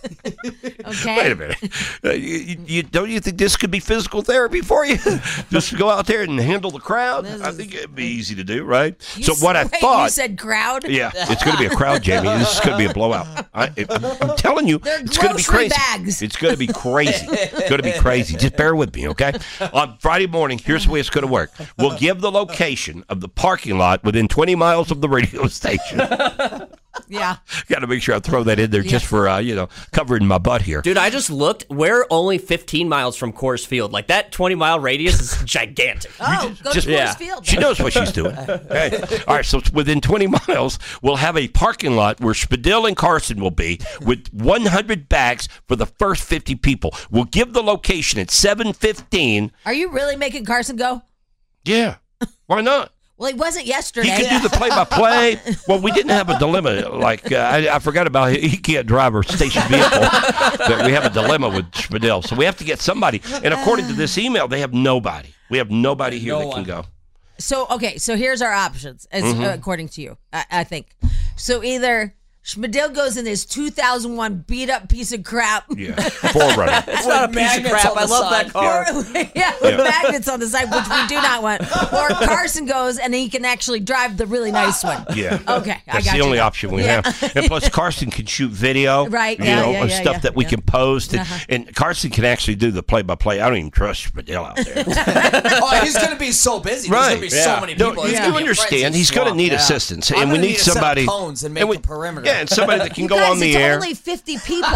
Okay. Wait a minute. Uh, you, you, don't you think this could be physical therapy for you? Just go out there and handle the crowd? I think it'd be easy to do, right? You so what I s- wait, thought... You said crowd? Yeah, it's going to be a crowd, Jamie. This is going to be a blowout. I, I'm, I'm telling you, They're it's going to be grocery crazy. bags. It's going to be crazy. It's going to be crazy. Just bear with me, okay? On Friday morning, here's the way it's going to work. We'll give the location of the parking lot within twenty miles of the radio station. Yeah. Got to make sure I throw that in there just for, uh, you know, covering my butt here. Dude, I just looked. We're only fifteen miles from Coors Field. Like, that twenty mile radius is gigantic. Oh, go Just- to Coors yeah. Field. She knows what she's doing. Okay. All right, so it's within twenty miles, we'll have a parking lot where Spadil and Carson will be with one hundred bags for the first fifty people. We'll give the location at seven fifteen. Are you really making Carson go? Yeah. Why not? Well, he wasn't yesterday. He can do the play-by-play. Well, we didn't have a dilemma. Like, uh, I, I forgot about he can't drive our station vehicle. But we have a dilemma with Spadil. So we have to get somebody. And according to this email, they have nobody. We have nobody here No that one. can go. So, okay, so here's our options, as Mhm. uh, according to you, I, I think. So either Spadil goes in this two thousand one beat-up piece of crap. Yeah, Forerunner. It's not a piece of crap. I love that car. yeah, with magnets on the side, which we do not want. Or Carson goes and he can actually drive the really nice one. Yeah. Okay, I That's got the you only now. option we Yeah. have. And plus, Carson can shoot video. Right, You yeah, know, yeah, of yeah, stuff yeah, that we yeah. can post. And, Uh-huh. and Carson can actually do the play-by-play. I don't even trust Spadil out there. Oh, he's going to be so busy. There's going to be so many No, people. you He's do gonna be understand. afraid to He's going to swamp. need Yeah. assistance. I'm And we gonna need to set up somebody. cones and make and we- the perimeter. Yeah, and somebody that can You go guys, on the it's air. only fifty people.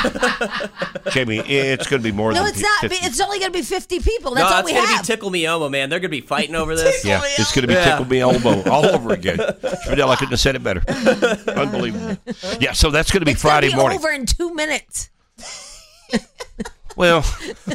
Jamie, it's going to be more No, than it's not. fifty. It's only going to be fifty people. That's no, all it's we gonna have. be Tickle Me Elmo, man. They're gonna be fighting over this. Yeah, it's going to be Yeah. Tickle Me Elmo all over again. Spadil, I couldn't have said it better. Unbelievable. Yeah, so that's going to be It's gonna Friday be morning. over in two minutes. Well,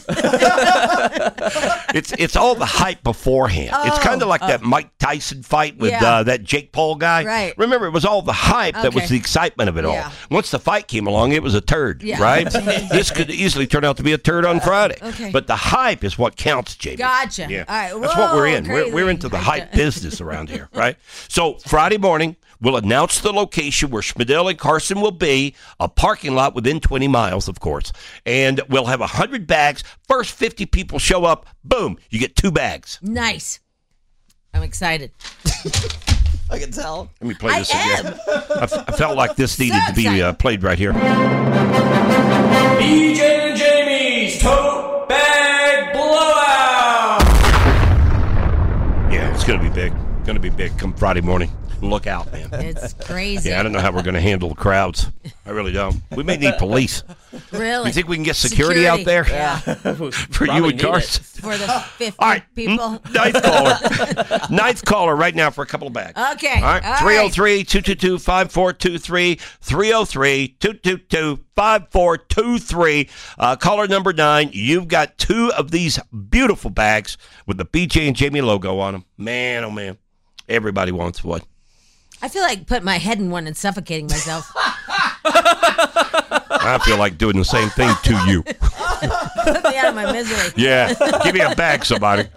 it's it's all the hype beforehand. it's Oh, kind of like oh. that Mike Tyson fight with Yeah. uh, that Jake Paul guy. Right. Remember, it was all the hype that was Okay. the excitement of it Yeah. all. Once the fight came along, it was a turd, Yeah. right? This could easily turn out to be a turd on Friday. Okay. But the hype is what counts, Jamie. Gotcha. Yeah. All right. That's what we're Whoa, in. We're, we're crazy. into the hype business around here, right? So Friday morning, we'll announce the location where Spadil and Carson will be, a parking lot within twenty miles, of course. And we'll have one hundred bags. First fifty people show up, boom, you get two bags. Nice. I'm excited. I can tell. Let me play I this again. am. I, f- I felt like this needed to be uh, played right here. B J and Jamie's Tote Bag Blowout! Yeah, it's going to be big. Going to be big come Friday morning. Look out, man. It's crazy. Yeah, I don't know how we're going to handle the crowds. I really don't. We may need police. Really? You think we can get security, security. out there? Yeah. For you and Carson? For the fifty All right. people. Ninth caller. Ninth caller right now for a couple of bags. Okay. All right. three oh three, two two two, five four two three. three oh three, two two two, five four two three. Uh, caller number nine. You've got two of these beautiful bags with the B J and Jamie logo on them. Man, oh, man. Everybody wants one. I feel like putting my head in one and suffocating myself. I feel like doing the same thing to you. Put me out of my misery. Yeah. Give me a bag, somebody.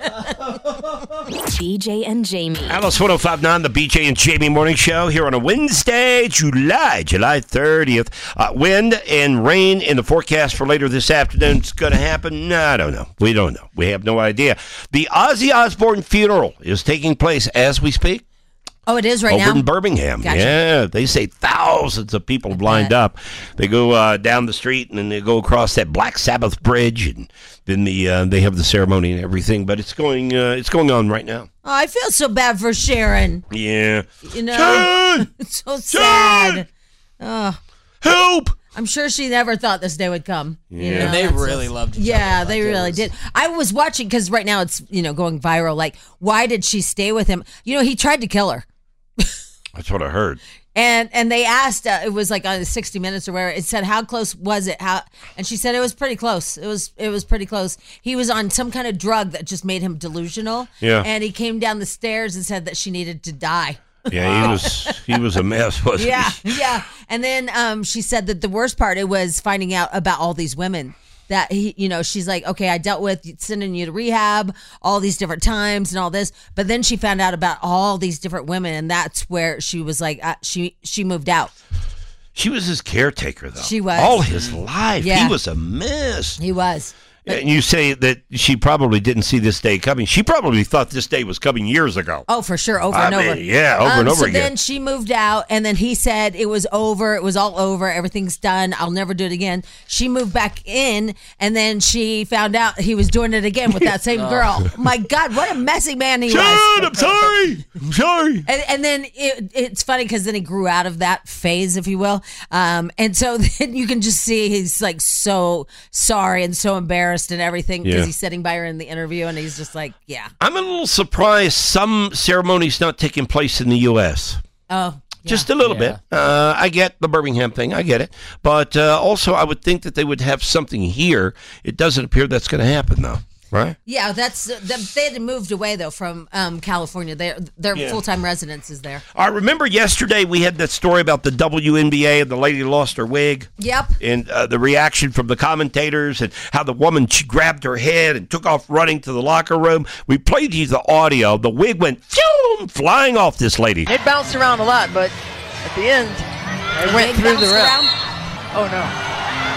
B J and Jamie. Alice one oh five point nine, the B J and Jamie Morning Show here on a Wednesday, July, July thirtieth. Uh, wind and rain in the forecast for later this afternoon. It's going to happen? No, I don't know. We don't know. We have no idea. The Ozzy Osbourne funeral is taking place as we speak. Oh, it is right Over now? Over in Birmingham. Gotcha. Yeah, they say thousands of people lined up. They go uh, down the street and then they go across that Black Sabbath bridge, and then the uh, they have the ceremony and everything. But it's going uh, it's going on right now. Oh, I feel so bad for Sharon. Yeah. You know, Sharon! It's so sad. Oh. Help! I'm sure she never thought this day would come. Yeah, You know, and they that's really so- loved each Yeah, other. they Like, it really was- did. I was watching because right now it's you know going viral. Like, why did she stay with him? You know, he tried to kill her. That's what I heard. And and they asked, uh, it was like on sixty minutes or where it said, how close was it? How? And she said it was pretty close. It was it was pretty close. He was on some kind of drug that just made him delusional. Yeah. And he came down the stairs and said that she needed to die. Yeah, he was he was a mess, wasn't Yeah, he? yeah. And then um, she said that the worst part it was finding out about all these women. That he, you know, she's like, okay, I dealt with sending you to rehab all these different times and all this, but then she found out about all these different women, and that's where she was like, uh, she she moved out. She was his caretaker, though. She was. All his life. Yeah. He was a mess. He was. And you say that she probably didn't see this day coming. She probably thought this day was coming years ago. Oh, for sure, over I and mean, over. yeah, over Um, and over so again. then she moved out, and then he said it was over. It was all over. Everything's done. I'll never do it again. She moved back in, and then she found out he was doing it again with that same Oh. girl. My God, what a messy man he John, was. I'm sorry. I'm sorry. And, and then it, it's funny because then he grew out of that phase, if you will. Um, and so then you can just see he's like so sorry and so embarrassed and everything because Yeah. he's sitting by her in the interview, and he's just like, yeah. I'm a little surprised some ceremonies not taking place in the U S Oh. Just a little Yeah. bit. Uh, I get the Birmingham thing. I get it. But uh, also, I would think that they would have something here. It doesn't appear that's going to happen, though. Right? Yeah, that's uh, the, they had moved away though from um, California. Their their Yeah. full time residence is there. I remember yesterday we had that story about the W N B A and the lady lost her wig. Yep. And uh, the reaction from the commentators and how the woman, she grabbed her head and took off running to the locker room. We played you the audio. The wig went phew, flying off this lady. It bounced around a lot, but at the end, it The went wig through the bounced rim. around? Oh no!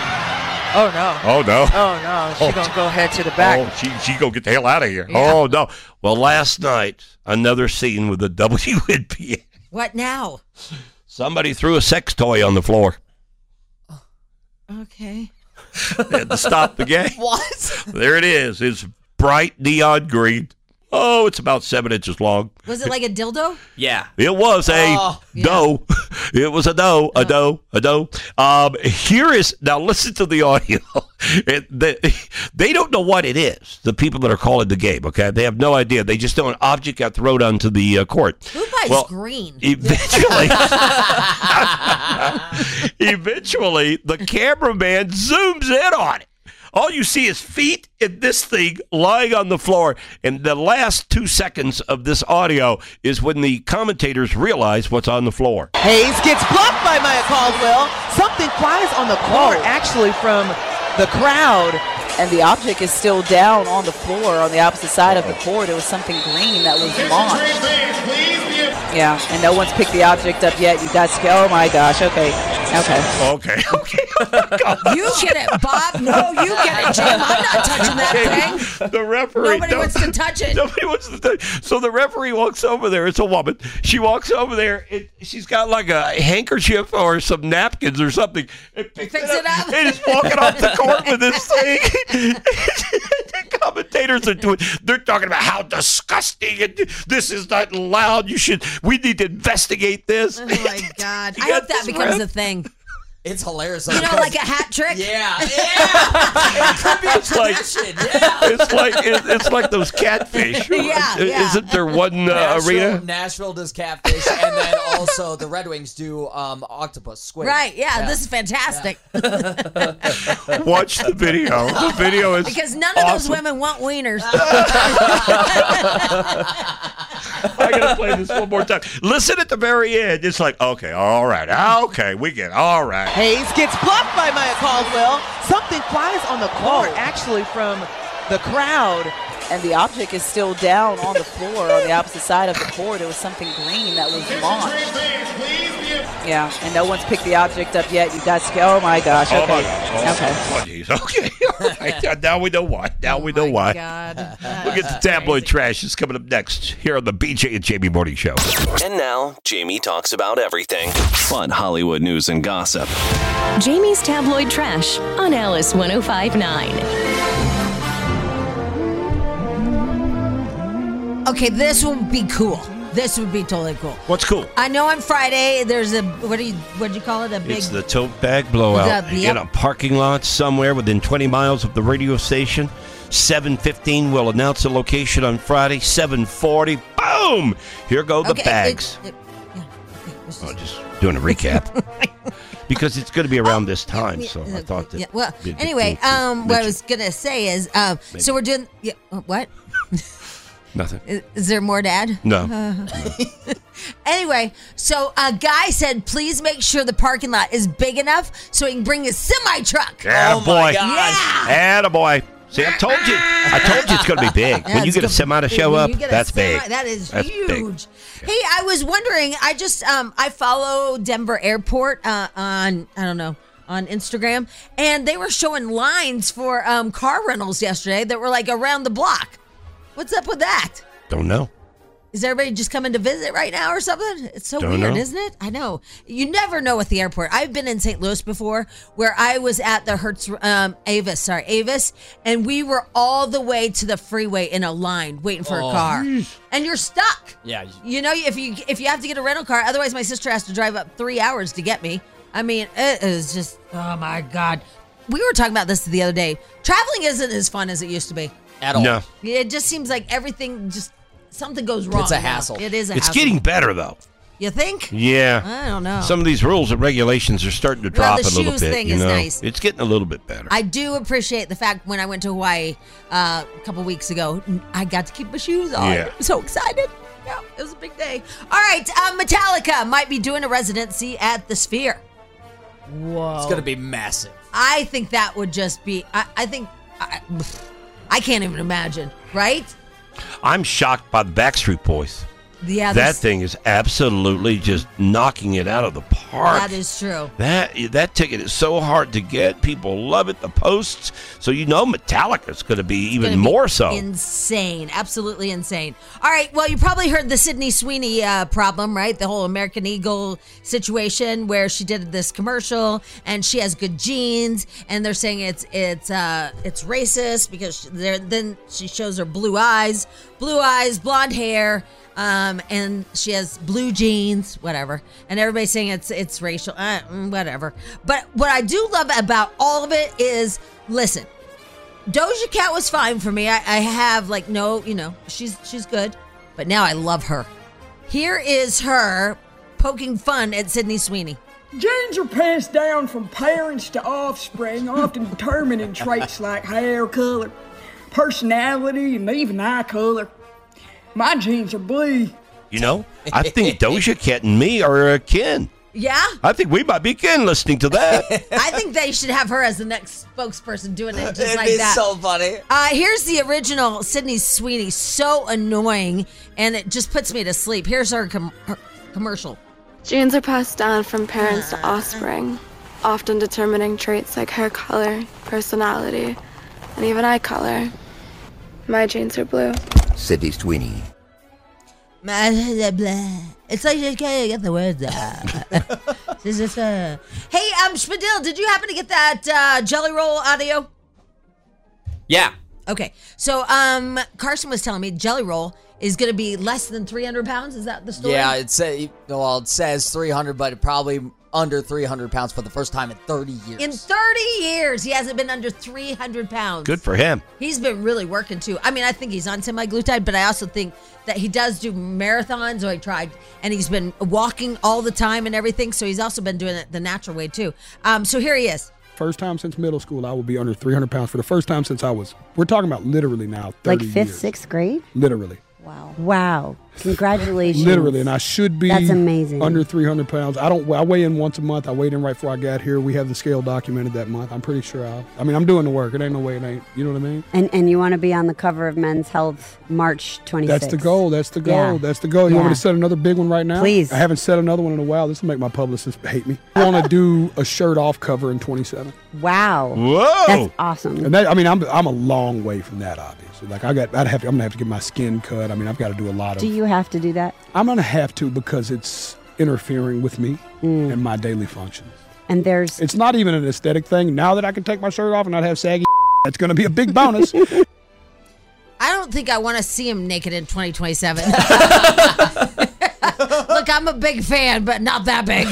Oh no! Oh, no. Oh no! She Oh. gonna go head to the back. Oh, she, she go get the hell out of here. Yeah. Oh, no. Well, last night, another scene with the W N B A. What now? Somebody threw a sex toy on the floor. Okay. They had to stop the game. What? There it is. It's bright neon green. Oh, it's about seven inches long. Was it like a dildo? Yeah. It was a Oh, yeah. doe. It was a doe, a doe, a doe. Um, here is, now listen to the audio. It, they, they don't know what it is, the people that are calling the game, okay? They have no idea. They just know an object got thrown onto the uh, court. Who buys Well, green? Eventually, eventually, the cameraman zooms in on it. All you see is feet in this thing lying on the floor. And the last two seconds of this audio is when the commentators realize what's on the floor. Hayes gets blocked by Maya Caldwell. Something flies on the court, actually from the crowd, and the object is still down on the floor on the opposite side of the court. It was something green that was launched. Yeah, and no one's picked the object up yet. You guys go, oh my gosh, okay, okay. Okay, okay. You get it, Bob. No, you get it, Jim. I'm not touching that thing. The referee. Nobody wants to touch it. Nobody wants to touch. So the referee walks over there. It's a woman. She walks over there. And she's got like a handkerchief or some napkins or something. And picks Fix it it up. up. And is walking off the court with this thing. The commentators are doing. They're talking about how disgusting and this is not allowed. You should. We need to investigate this. Oh my God! You I got hope that this becomes ref? a thing. It's hilarious. You know, because- like a hat trick? Yeah, yeah. It could be a It's like- tradition. Yeah. It's like it, it's like those catfish. Yeah, yeah. Isn't there one uh, Nashville, arena? Nashville does catfish, and then also the Red Wings do um, octopus, squid. Right, yeah, this is fantastic. Watch the video. The video is Because none of those awesome. women want wieners. I gotta play this one more time. Listen at the very end. It's like, okay, all right, okay, we get, all right. Hayes gets blocked by Maya Caldwell. Something flies on the court, actually, from the crowd. And the object is still down on the floor on the opposite side of the court. It was something green that was launched. Yeah, and no one's picked the object up yet. You guys, oh my gosh. Oh Okay. my God. Okay. Oh, geez. Okay. All right. Yeah, now we know why. Now we know why. God. Look at the tabloid trash. Is coming up next here on the B J and Jamie Morning Show. And now, Jamie talks about everything. Fun Hollywood news and gossip. Jamie's Tabloid Trash on Alice one oh five point nine. Okay, this would be cool. This would be totally cool. What's cool? I know on Friday there's a what do you what do you call it? A big It's the tote bag blowout The- yep. in a parking lot somewhere within twenty miles of the radio station. seven fifteen will announce the location on Friday. seven forty, boom! Here go the Okay, it- bags. it- yeah, okay, this is- Oh, just doing a recap. Because it's going to be around this time, so I thought that. yeah, well, it'd be anyway, cool to um, what I mention. was gonna say is, um, Maybe. so we're doing yeah, uh, what? Nothing. Is, is there more to add? No. Anyway, so a guy said, please make sure the parking lot is big enough so he can bring his semi truck. Attaboy. Yeah. Attaboy. See, I told you. I told you it's going to be big. When you That's get a good. semi to show When up, you get a that's semi- big. That is That's big. huge. Hey, I was wondering. I just um I follow Denver Airport uh, on I don't know on Instagram, and they were showing lines for um car rentals yesterday that were like around the block. What's up with that? Don't know. Is everybody just coming to visit right now or something? It's so Don't weird, know. isn't it? I know. You never know at the airport. I've been in Saint Louis before where I was at the Hertz, um, Avis, sorry, Avis, and we were all the way to the freeway in a line waiting for Oh. a car. And you're stuck. Yeah. You know, if you if you have to get a rental car, otherwise my sister has to drive up three hours to get me. I mean, it is just, oh my God. We were talking about this the other day. Traveling isn't as fun as it used to be. At all. No. It just seems like everything just, something goes wrong. It's a now. hassle. It is a It's hassle. getting better, though. You think? Yeah. I don't know. Some of these rules and regulations are starting to Well, drop the a little shoes bit. thing you is know? nice. It's getting a little bit better. I do appreciate the fact when I went to Hawaii uh, a couple weeks ago, I got to keep my shoes on. Yeah. I'm so excited. Yeah, it was a big day. All right, uh, Metallica might be doing a residency at the Sphere. Whoa. It's gonna be massive. I think that would just be, I, I think, I, I can't even imagine, right? I'm shocked by the Backstreet Boys. Yeah, that this- thing is absolutely just knocking it out of the park. That is true. That that ticket is so hard to get. People love it. The posts. So you know Metallica's going to be even Gonna be more so. Insane. Absolutely insane. All right. Well, you probably heard the Sydney Sweeney uh, problem, right? The whole American Eagle situation where she did this commercial and she has good genes, and they're saying it's it's uh, it's racist because they're, then she shows her blue eyes, blue eyes, blonde hair. Um, and she has blue jeans, whatever. And everybody's saying it's it's racial, uh, mm, whatever. But what I do love about all of it is, listen, Doja Cat was fine for me. I, I have like no, you know, she's she's good. But now I love her. Here is her poking fun at Sydney Sweeney. Genes are passed down from parents to offspring, often determining traits like hair color, personality, and even eye color. My genes are blue. You know, I think Doja Cat and me are kin. Yeah? I think we might be kin listening to that. I think they should have her as the next spokesperson doing it just It'd like be that. so funny. Uh, here's the original Sydney Sweeney. So annoying, and it just puts me to sleep. Here's her, com- her commercial. Genes are passed down from parents to offspring, often determining traits like hair color, personality, and even eye color. My genes are blue. Sydney Sweeney. It's like you can't get the words out. This is, uh... Hey, um, Spadil, did you happen to get that uh, Jelly Roll audio? Yeah. Okay, so um, Carson was telling me Jelly Roll is going to be less than three hundred pounds. Is that the story? Yeah, it say well, it says three hundred, but it probably under three hundred pounds for the first time in thirty years. In thirty years, he hasn't been under three hundred pounds. Good for him. He's been really working, too. I mean, I think he's on semaglutide, but I also think that he does do marathons, or he tried, and he's been walking all the time and everything, so he's also been doing it the natural way, too. Um, so here he is. First time since middle school, I will be under three hundred pounds for the first time since I was, we're talking about literally now, thirty Like fifth, years. sixth grade? Literally. Wow. Wow. Congratulations. Literally, and I should be That's amazing. under three hundred pounds. I don't. I weigh in once a month. I weighed in right before I got here. We have the scale documented that month. I'm pretty sure I'll. I mean, I'm doing the work. It ain't no way it ain't. You know what I mean? And and you want to be on the cover of Men's Health March twenty-sixth. That's the goal. That's the goal. Yeah. That's the goal. You want Yeah. me to set another big one right now? Please. I haven't set another one in a while. This will make my publicist hate me. I want to do a shirt off cover in twenty-seven. Wow. Whoa. That's awesome. And that, I mean, I'm I'm a long way from that, obviously. Like I got, I'd have to, I'm gonna have to get my skin cut. I mean, I've got to do a lot of. Do you have to do that? I'm gonna have to because it's interfering with me Mm. and my daily functions. And there's. It's not even an aesthetic thing. Now that I can take my shirt off and not have saggy, that's gonna be a big bonus. I don't think I want to see him naked in twenty twenty-seven. Look, I'm a big fan, but not that big.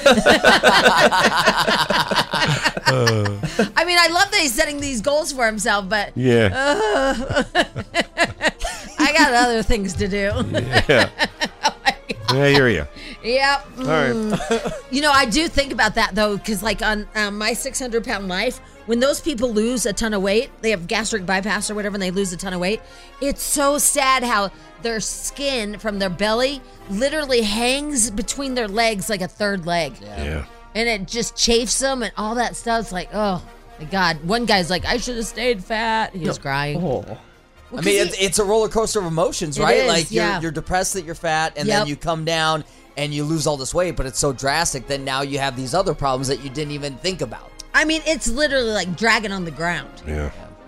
Uh, I mean, I love that he's setting these goals for himself, but Yeah. uh, I got other things to do. yeah. I hear you. Yep. All right. Mm. You know, I do think about that, though, because, like, on um, my six hundred pound life, when those people lose a ton of weight, they have gastric bypass or whatever, and they lose a ton of weight, it's so sad how their skin from their belly literally hangs between their legs like a third leg. Yeah. And it just chafes them and all that stuff. It's like, oh, my God. One guy's like, I should have stayed fat. He was crying. Oh. Well, I mean, 'cause it's, he- it's a roller coaster of emotions, It right? is, like you're yeah. you're depressed that you're fat, and Yep. then you come down and you lose all this weight, but it's so drastic that now you have these other problems that you didn't even think about. I mean, it's literally like dragging on the ground. Yeah.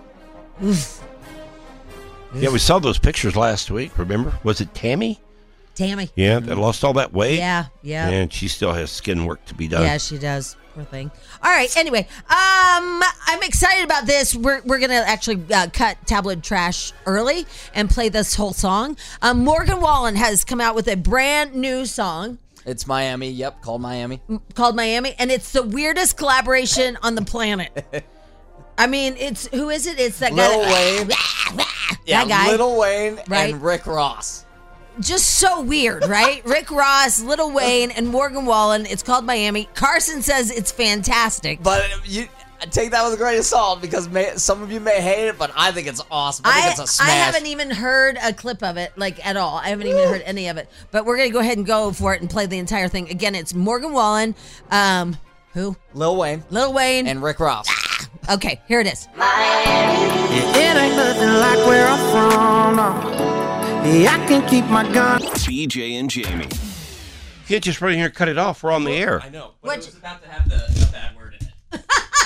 Yeah, we saw those pictures last week. Remember? Was it Tammy? Tammy. Yeah, that lost all that weight. Yeah, yeah. And she still has skin work to be done. Yeah, she does. Poor thing. All right. Anyway, um, I'm excited about this. We're we're gonna actually uh, cut tabloid trash early and play this whole song. Um, Morgan Wallen has come out with a brand new song It's Miami. Yep, called Miami. called Miami, and it's the weirdest collaboration on the planet. I mean, it's who is it? It's that guy. Lil that- Wayne. Yeah, that guy. Lil Wayne Right. and Rick Ross. Just so weird, right? Rick Ross, Lil Wayne, and Morgan Wallen. It's called Miami. Carson says it's fantastic. But you take that with a grain of salt because may, some of you may hate it, but I think it's awesome. I think I, it's a smash. I haven't even heard a clip of it, like, at all. I haven't even heard any of it. But we're going to go ahead and go for it and play the entire thing. Again, it's Morgan Wallen. Um, who? Lil Wayne. Lil Wayne. And Rick Ross. Okay, here it is. Yeah, it ain't nothing like where I'm from. No. Yeah, I can keep my gun. B J and Jamie. You can't just right here and cut it off. We're on the air. I know, but it was about to have the, the bad word in it.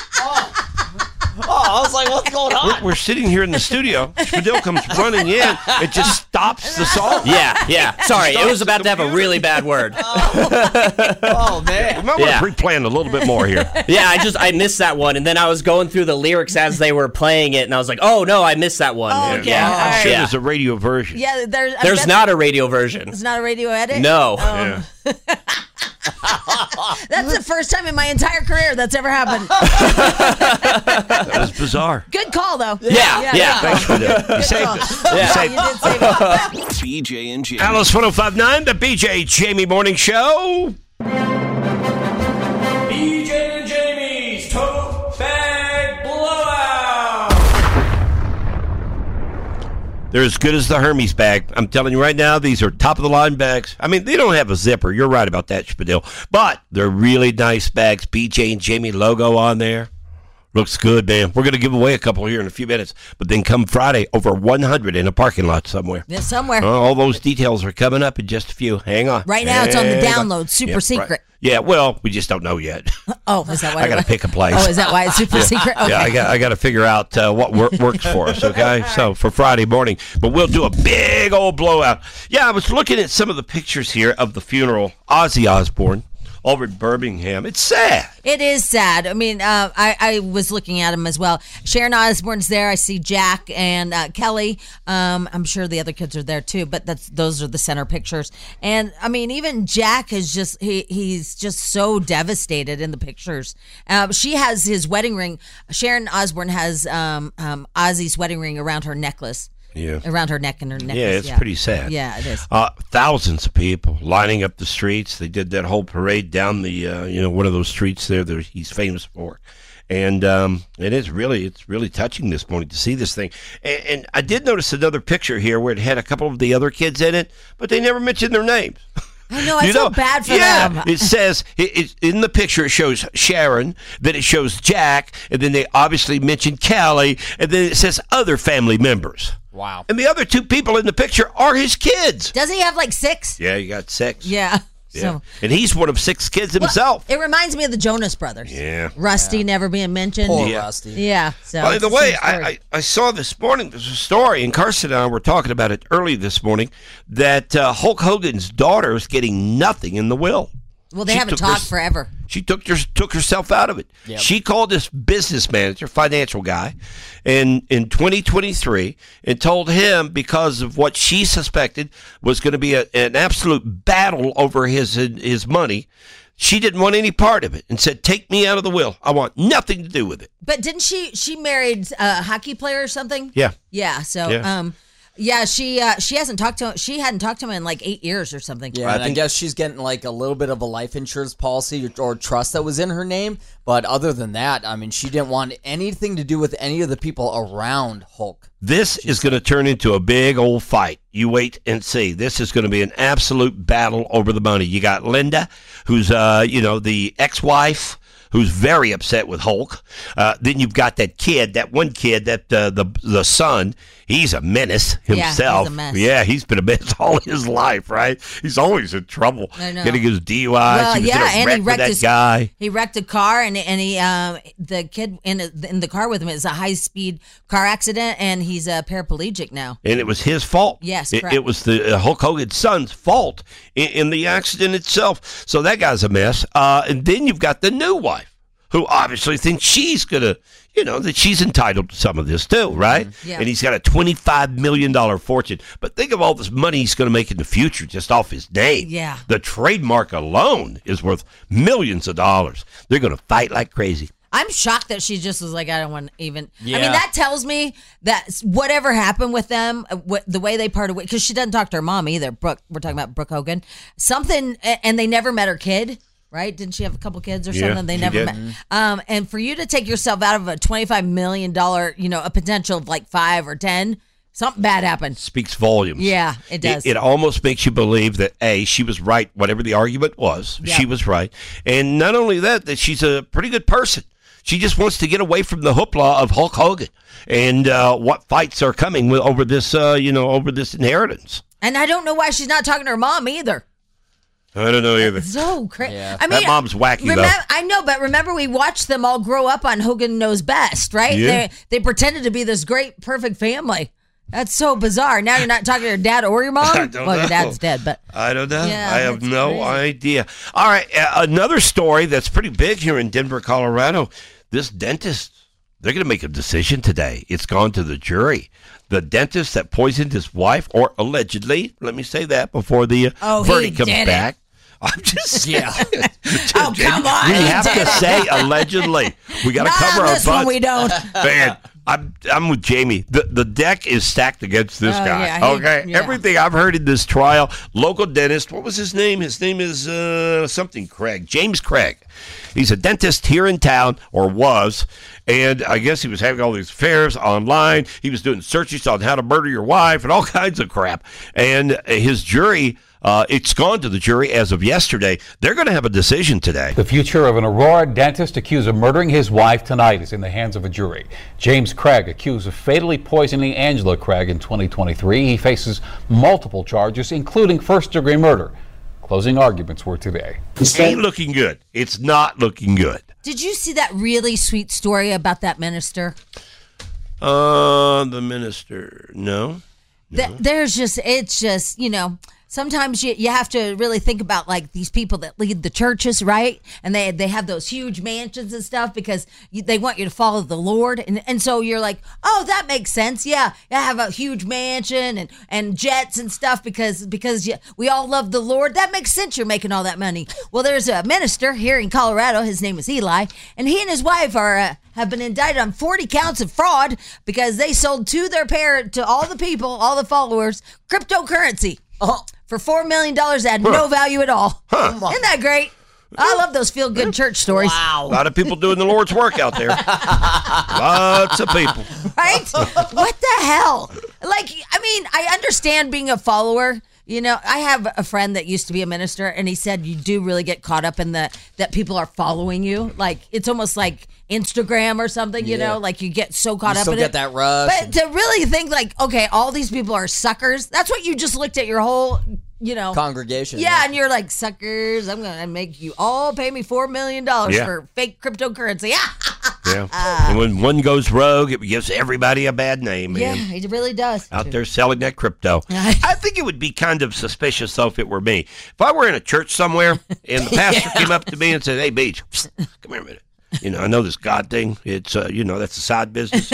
Oh, I was like, what's going on? We're, we're sitting here in the studio. Spadil comes running in. It just stops the song. Yeah, yeah. Sorry, it was about to have a really bad word. Oh, man. We might want Yeah. to pre-plan a little bit more here. Yeah, I just I missed that one, and then I was going through the lyrics as they were playing it, and I was like, oh no, I missed that one. Oh, okay. Yeah, All right. Sure, yeah. there's a radio version. Yeah, there's, I There's bet- not a radio version. It's not a radio edit? No. Um, That's the first time in my entire career that's ever happened. That was bizarre. Good call, though. Yeah, yeah. Thanks for that. You Good saved call. us. Yeah, You saved you us. did save it. B J and Jamie. Alice one oh five point nine, the B J Jamie Morning Show. B J and Jamie's Tote Bag Blowout. They're as good as the Hermes bag. I'm telling you right now, these are top-of-the-line bags. I mean, they don't have a zipper. You're right about that, Spadil. But they're really nice bags. B J and Jamie logo on there. Looks good, man. We're going to give away a couple here in a few minutes. But then come Friday, over one hundred in a parking lot somewhere. Yeah, somewhere. Uh, all those details are coming up in just a few. Hang on. Right now, it's on the Hang on. download. Super Yeah, right. secret. Yeah, well, we just don't know yet. Oh, is that why? I got to pick a place. Oh, is that why it's super Yeah. secret? Okay. Yeah, I got I got to figure out uh, what wor- works for us, okay? So for Friday morning, but we'll do a big old blowout. Yeah, I was looking at some of the pictures here of the funeral. Ozzy Osbourne over in Birmingham. It's sad. It is sad. I mean, uh, I, I was looking at him as well. Sharon Osbourne's there. I see Jack and uh, Kelly. Um, I'm sure the other kids are there too, but that's those are the center pictures. And I mean, even Jack is just he he's just so devastated in the pictures. Uh, she has his wedding ring. Sharon Osbourne has um, um, Ozzy's wedding ring around her necklace. Yeah. Around her neck and her necklace. Yeah, it's pretty sad. Yeah, it is. Uh, thousands of people lining up the streets. They did that whole parade down the, uh, you know, one of those streets there that he's famous for. And um, it is really, it's really touching this morning to see this thing. And, and I did notice another picture here where it had a couple of the other kids in it, but they never mentioned their names. I know, I You feel know, bad for yeah, them. it says it, it, in the picture it shows Sharon, then it shows Jack, and then they obviously mention Kelly, and then it says other family members. Wow. And the other two people in the picture are his kids. Doesn't he have like six? Yeah, you got six. Yeah. Yeah. So And he's one of six kids himself. it reminds me of the Jonas Brothers. Yeah. Rusty never being mentioned. Poor Yeah. Rusty. Yeah. So By it's the the way, same I, story. I, I saw this morning, there's a story, and Carson and I were talking about it early this morning, that uh, Hulk Hogan's daughter is getting nothing in the will. well, they she haven't took talked her- forever. She took her, took herself out of it. Yep. She called this business manager, financial guy, in, in twenty twenty-three and told him because of what she suspected was going to be a, an absolute battle over his his money, she didn't want any part of it and said, take me out of the will. I want nothing to do with it. But didn't she? She married a hockey player or something. Yeah. Yeah. So Yeah. um, yeah. She uh, she hasn't talked to him. She hadn't talked to him in like eight years or something. Yeah, and I guess she's getting like a little bit of a life insurance policy or, or trust that was in her name. But other than that, I mean, she didn't want anything to do with any of the people around Hulk. This is going to turn into a big old fight. You wait and see. This is going to be an absolute battle over the money. You got Linda, who's, uh, you know, the ex-wife, who's very upset with Hulk. Uh, then you've got that kid, that one kid, that uh, the the son. He's a menace Yeah, himself. he's a mess. Yeah, he's been a mess all his life, right? He's always in trouble. I know. Getting his D U Is. Well, he was yeah, in a and wreck he with wrecked that his guy. He wrecked a car, and and he um the kid in in the car with him is a high speed car accident, and he's a paraplegic now. And it was his fault. Yes, it, correct. it was the uh, Hulk Hogan's son's fault in, in the accident itself. So that guy's a mess. Uh, and then you've got the new wife, who obviously thinks she's gonna, you know, that she's entitled to some of this too, right? Yeah. And he's got a twenty-five million dollars fortune. But think of all this money he's going to make in the future just off his name. Yeah. The trademark alone is worth millions of dollars. They're going to fight like crazy. I'm shocked that she just was like, I don't want to even. I Yeah. mean, that tells me that whatever happened with them, uh, what, the way they parted ways, because she doesn't talk to her mom either. Brooke, we're talking about Brooke Hogan. Something, a- and they never met her kid. Right? Didn't she have a couple kids or Yeah, something? They she never did. met. Um, and for you to take yourself out of a twenty-five million dollars, you know, a potential of like five or ten, something bad happened. Speaks volumes. Yeah, it does. It, it almost makes you believe that A, she was right, whatever the argument was, Yeah. she was right. And not only that, that she's a pretty good person. She just wants to get away from the hoopla of Hulk Hogan and uh, what fights are coming with, over this, uh, you know, over this inheritance. And I don't know why she's not talking to her mom either. I don't know either. So crazy. Yeah. I mean, That mom's wacky, remember, though. I know, but remember we watched them all grow up on Hogan Knows Best, right? Yeah. They they pretended to be this great, perfect family. That's so bizarre. Now you're not talking to your dad or your mom. I don't well, know. your dad's dead, but I don't know. Yeah, I have that's no crazy. idea. All right, uh, another story that's pretty big here in Denver, Colorado. This dentist, they're going to make a decision today. It's gone to the jury. The dentist that poisoned his wife, or allegedly, let me say that before the uh, Oh, he verdict comes did it. back. I'm just Yeah. oh come on, we he have did to it. say allegedly. We got to Not cover on our this one, butts. we don't. Man, I'm I'm with Jamie. The the deck is stacked against this Oh, guy. yeah, he- okay, yeah. everything I've heard in this trial. Local dentist. What was his name? His name is uh, something Craig. James Craig. He's a dentist here in town, or was, and I guess he was having all these affairs online. He was doing searches on how to murder your wife and all kinds of crap. And his jury. Uh, it's gone to the jury as of yesterday. They're going to have a decision today. The future of an Aurora dentist accused of murdering his wife tonight is in the hands of a jury. James Craig, accused of fatally poisoning Angela Craig in twenty twenty-three. He faces multiple charges, including first-degree murder. Closing arguments were today. It ain't looking good. It's not looking good. Did you see that really sweet story about that minister? Uh, the minister. No. Th- there's just, it's just, you know, sometimes you, you have to really think about like these people that lead the churches, right? And they they have those huge mansions and stuff because you, they want you to follow the Lord. And and so you're like, oh, that makes sense. Yeah, I have a huge mansion and, and jets and stuff because because you, we all love the Lord. That makes sense. You're making all that money. Well, there's a minister here in Colorado. His name is Eli, and he and his wife are uh, have been indicted on forty counts of fraud because they sold to their parent to all the people, all the followers, cryptocurrency. Oh. For four million dollars that had huh. no value at all. Huh. Isn't that great? I love those feel-good church stories. Wow. A lot of people doing the Lord's work out there. Lots of people. Right? What the hell? Like, I mean, I understand being a follower. You know, I have a friend that used to be a minister, and he said you do really get caught up in the that people are following you. Like, it's almost like Instagram or something, you Yeah. know? Like, you get so caught You up still in get it. that rush. But to really think, like, okay, all these people are suckers, that's what you just looked at your whole, you know. Congregation. Yeah, and you're like, suckers, I'm going to make you all pay me four million dollars Yeah. for fake cryptocurrency. Yeah. And when one goes rogue, it gives everybody a bad name, man. Yeah, it really does. Out there selling that crypto. I think it would be kind of suspicious, though, if it were me. If I were in a church somewhere and the pastor came up to me and said, hey, Beach, come here a minute. You know, I know this God thing. It's, uh, you know, that's a side business.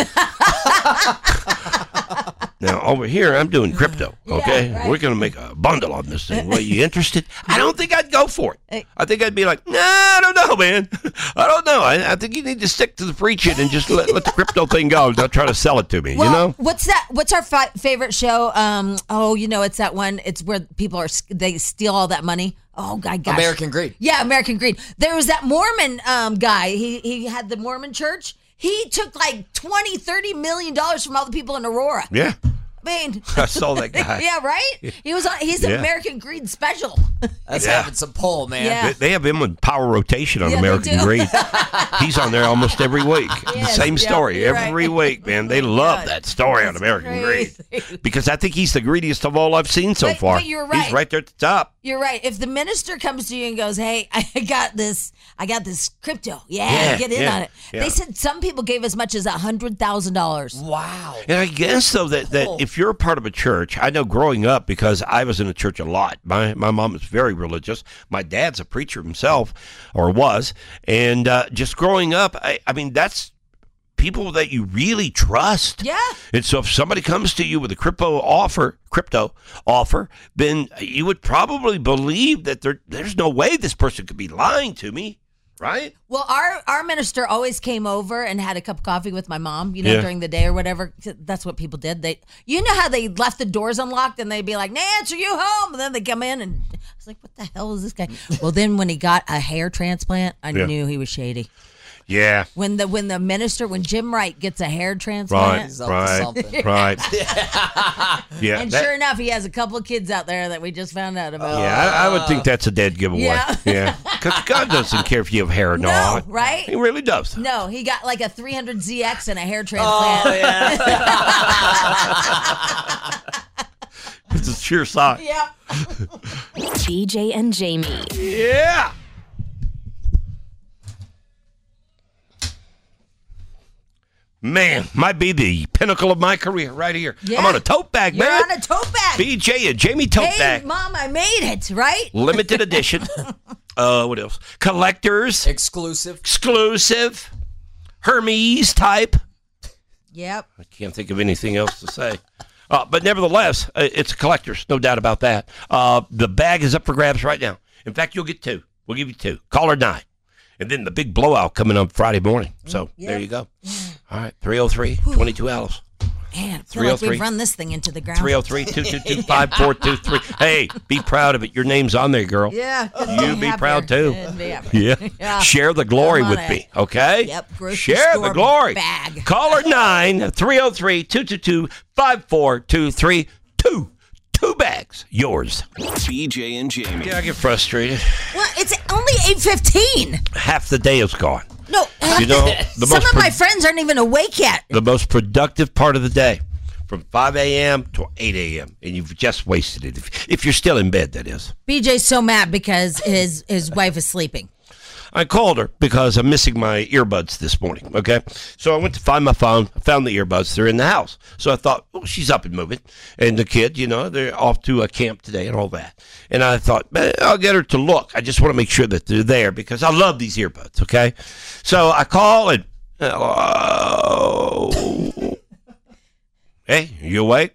Now, over here, I'm doing crypto, okay? Yeah, right. We're going to make a bundle on this thing. Well, you interested? I don't think I'd go for it. I think I'd be like, nah, I don't know, man. I don't know. I, I think you need to stick to the preaching and just let, let the crypto thing go. Don't try to sell it to me, Well, you know? what's that? What's our fi- favorite show? Um, oh, you know, it's that one. It's where people are they steal all that money. Oh, God, gosh. American Greed. Yeah, American Greed. There was that Mormon um, guy. He he had the Mormon church. He took like twenty, thirty million dollars from all the people in Aurora. Yeah. I mean, I saw that guy. yeah, right? He was on, he's an Yeah. American Greed special. That's Yeah. having some pull, man. Yeah. They, they have him on power rotation on Yeah, they American do. Greed. He's on there almost every week. Yes, the same yeah, story you're every right. week, man. They love God. that story on That's American crazy. Greed because I think he's the greediest of all I've seen so But- far. but you're right. He's right there at the top. You're right. If the minister comes to you and goes, "Hey, I got this, I got this crypto, yeah, Yeah, get in yeah, on it." yeah. They said some people gave as much as a hundred thousand dollars. Wow. And I guess though that, that Oh. if you're a part of a church, I know growing up because I was in a church a lot. My my mom is very religious. My dad's a preacher himself, or was, and uh, just growing up, I, I mean that's people that you really trust. Yeah. And so if somebody comes to you with a crypto offer, crypto offer, then you would probably believe that there there's no way this person could be lying to me, right? Well, our our minister always came over and had a cup of coffee with my mom, you know, Yeah. during the day or whatever. That's what people did. They, you know, how they left the doors unlocked and they'd be like, "Nance, are you home?" And then they come in and I was like, "What the hell is this guy?" Well, then when he got a hair transplant, I Yeah. knew he was shady. Yeah. When the when the minister, when Jim Wright gets a hair transplant, Right, right, right. Yeah, and that- sure enough, he has a couple of kids out there that we just found out about. Yeah, I, I would think that's a dead giveaway. Yeah. Yeah, because God doesn't care if you have hair or No, not. right? He really does. No, he got like a three hundred Z X and a hair transplant. Oh, yeah. It's a sure sign. Yep. B J and Jamie. Yeah. Man, might be the pinnacle of my career right here. Yeah. I'm on a tote bag, You're man. on a tote bag. B J and Jamie tote hey, bag. Mom, I made it, right? Limited edition. uh, what else? Collectors. Exclusive. Exclusive. Hermes type. Yep. I can't think of anything else to say. Uh, but nevertheless, uh, it's a collector's, no doubt about that. Uh, the bag is up for grabs right now. In fact, you'll get two. We'll give you two. Caller nine. And then the big blowout coming up Friday morning. So Yeah. there you go. All right, three oh three, twenty-two Alice. Man, I feel like three oh three we've run this thing into the ground. three oh three, two two two, five four two three. Hey, be proud of it. Your name's on there, girl. Yeah. You be proud too. Yeah. Yeah. Yeah. Share the glory I'm on with it. me, okay? Yep, grocery Share the store glory. bag. Caller nine, three oh three, two two two, five four two three. Two. Two bags. Yours. B J and Jamie. Yeah, I get frustrated. Well, it's only eight fifteen. Half the day is gone. No. You know, the some most of pro- my friends aren't even awake yet. the most productive part of the day from five a.m. to eight a.m. And you've just wasted it. If, if you're still in bed, that is. B J's so mad because his his wife is sleeping. I called her because I'm missing my earbuds this morning, okay? So I went to find my phone. I found the earbuds. They're in the house. So I thought, well, she's up and moving. And the kid, you know, they're off to a camp today and all that. And I thought, man, I'll get her to look. I just want to make sure that they're there because I love these earbuds, okay? So I call and, hello. Hey, you awake?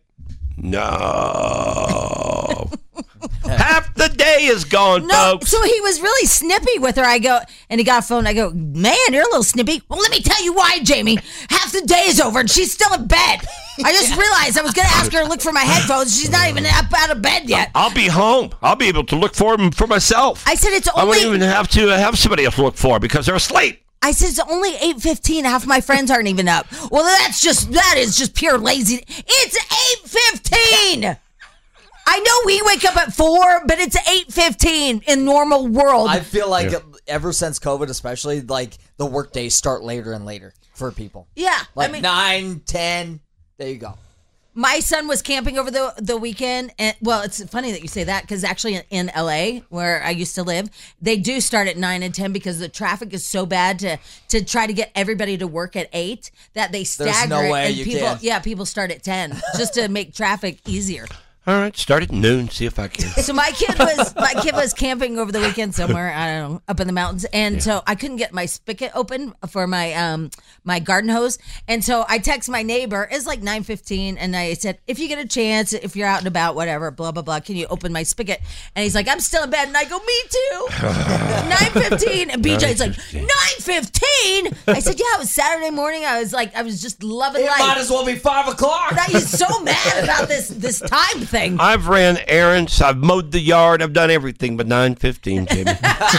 No. Half the day is gone, No, folks. so he was really snippy with her. I go, and he got a phone. I go, man, you're a little snippy. Well, let me tell you why, Jamie. Half the day is over, and she's still in bed. I just realized I was going to ask her to look for my headphones. She's not even up out of bed yet. I'll be home. I'll be able to look for them for myself. I said it's I only. won't even have to have somebody else look for because they're asleep. I said it's only eight fifteen. Half my friends aren't even up. Well, that's just that is just pure lazy. It's eight fifteen. I know we wake up at four, but it's eight fifteen in normal world. I feel like Yeah. ever since COVID, especially, like the work days start later and later for people. Yeah, Like I mean, nine, ten. There you go. my son was camping over the the weekend, and well, it's funny that you say that because actually in, in L A where I used to live, they do start at nine and ten because the traffic is so bad to to try to get everybody to work at eight that they stagger no it, way and you people can. yeah people start at ten just to make traffic easier. All right, start at noon. See if I can. So my kid was my kid was camping over the weekend somewhere, I don't know, up in the mountains, and so I couldn't get my spigot open for my um my garden hose, and so I text my neighbor. It's like nine fifteen, and I said, if you get a chance, if you're out and about, whatever, blah blah blah, can you open my spigot? And he's like, I'm still in bed, and I go, me too. nine fifteen, and B J's like, nine fifteen. I said, yeah, it was Saturday morning. I was like, I was just loving It life. might as well be five o'clock. That he's so mad about this this time thing. I've ran errands. I've mowed the yard. I've done everything but nine fifteen, Jimmy.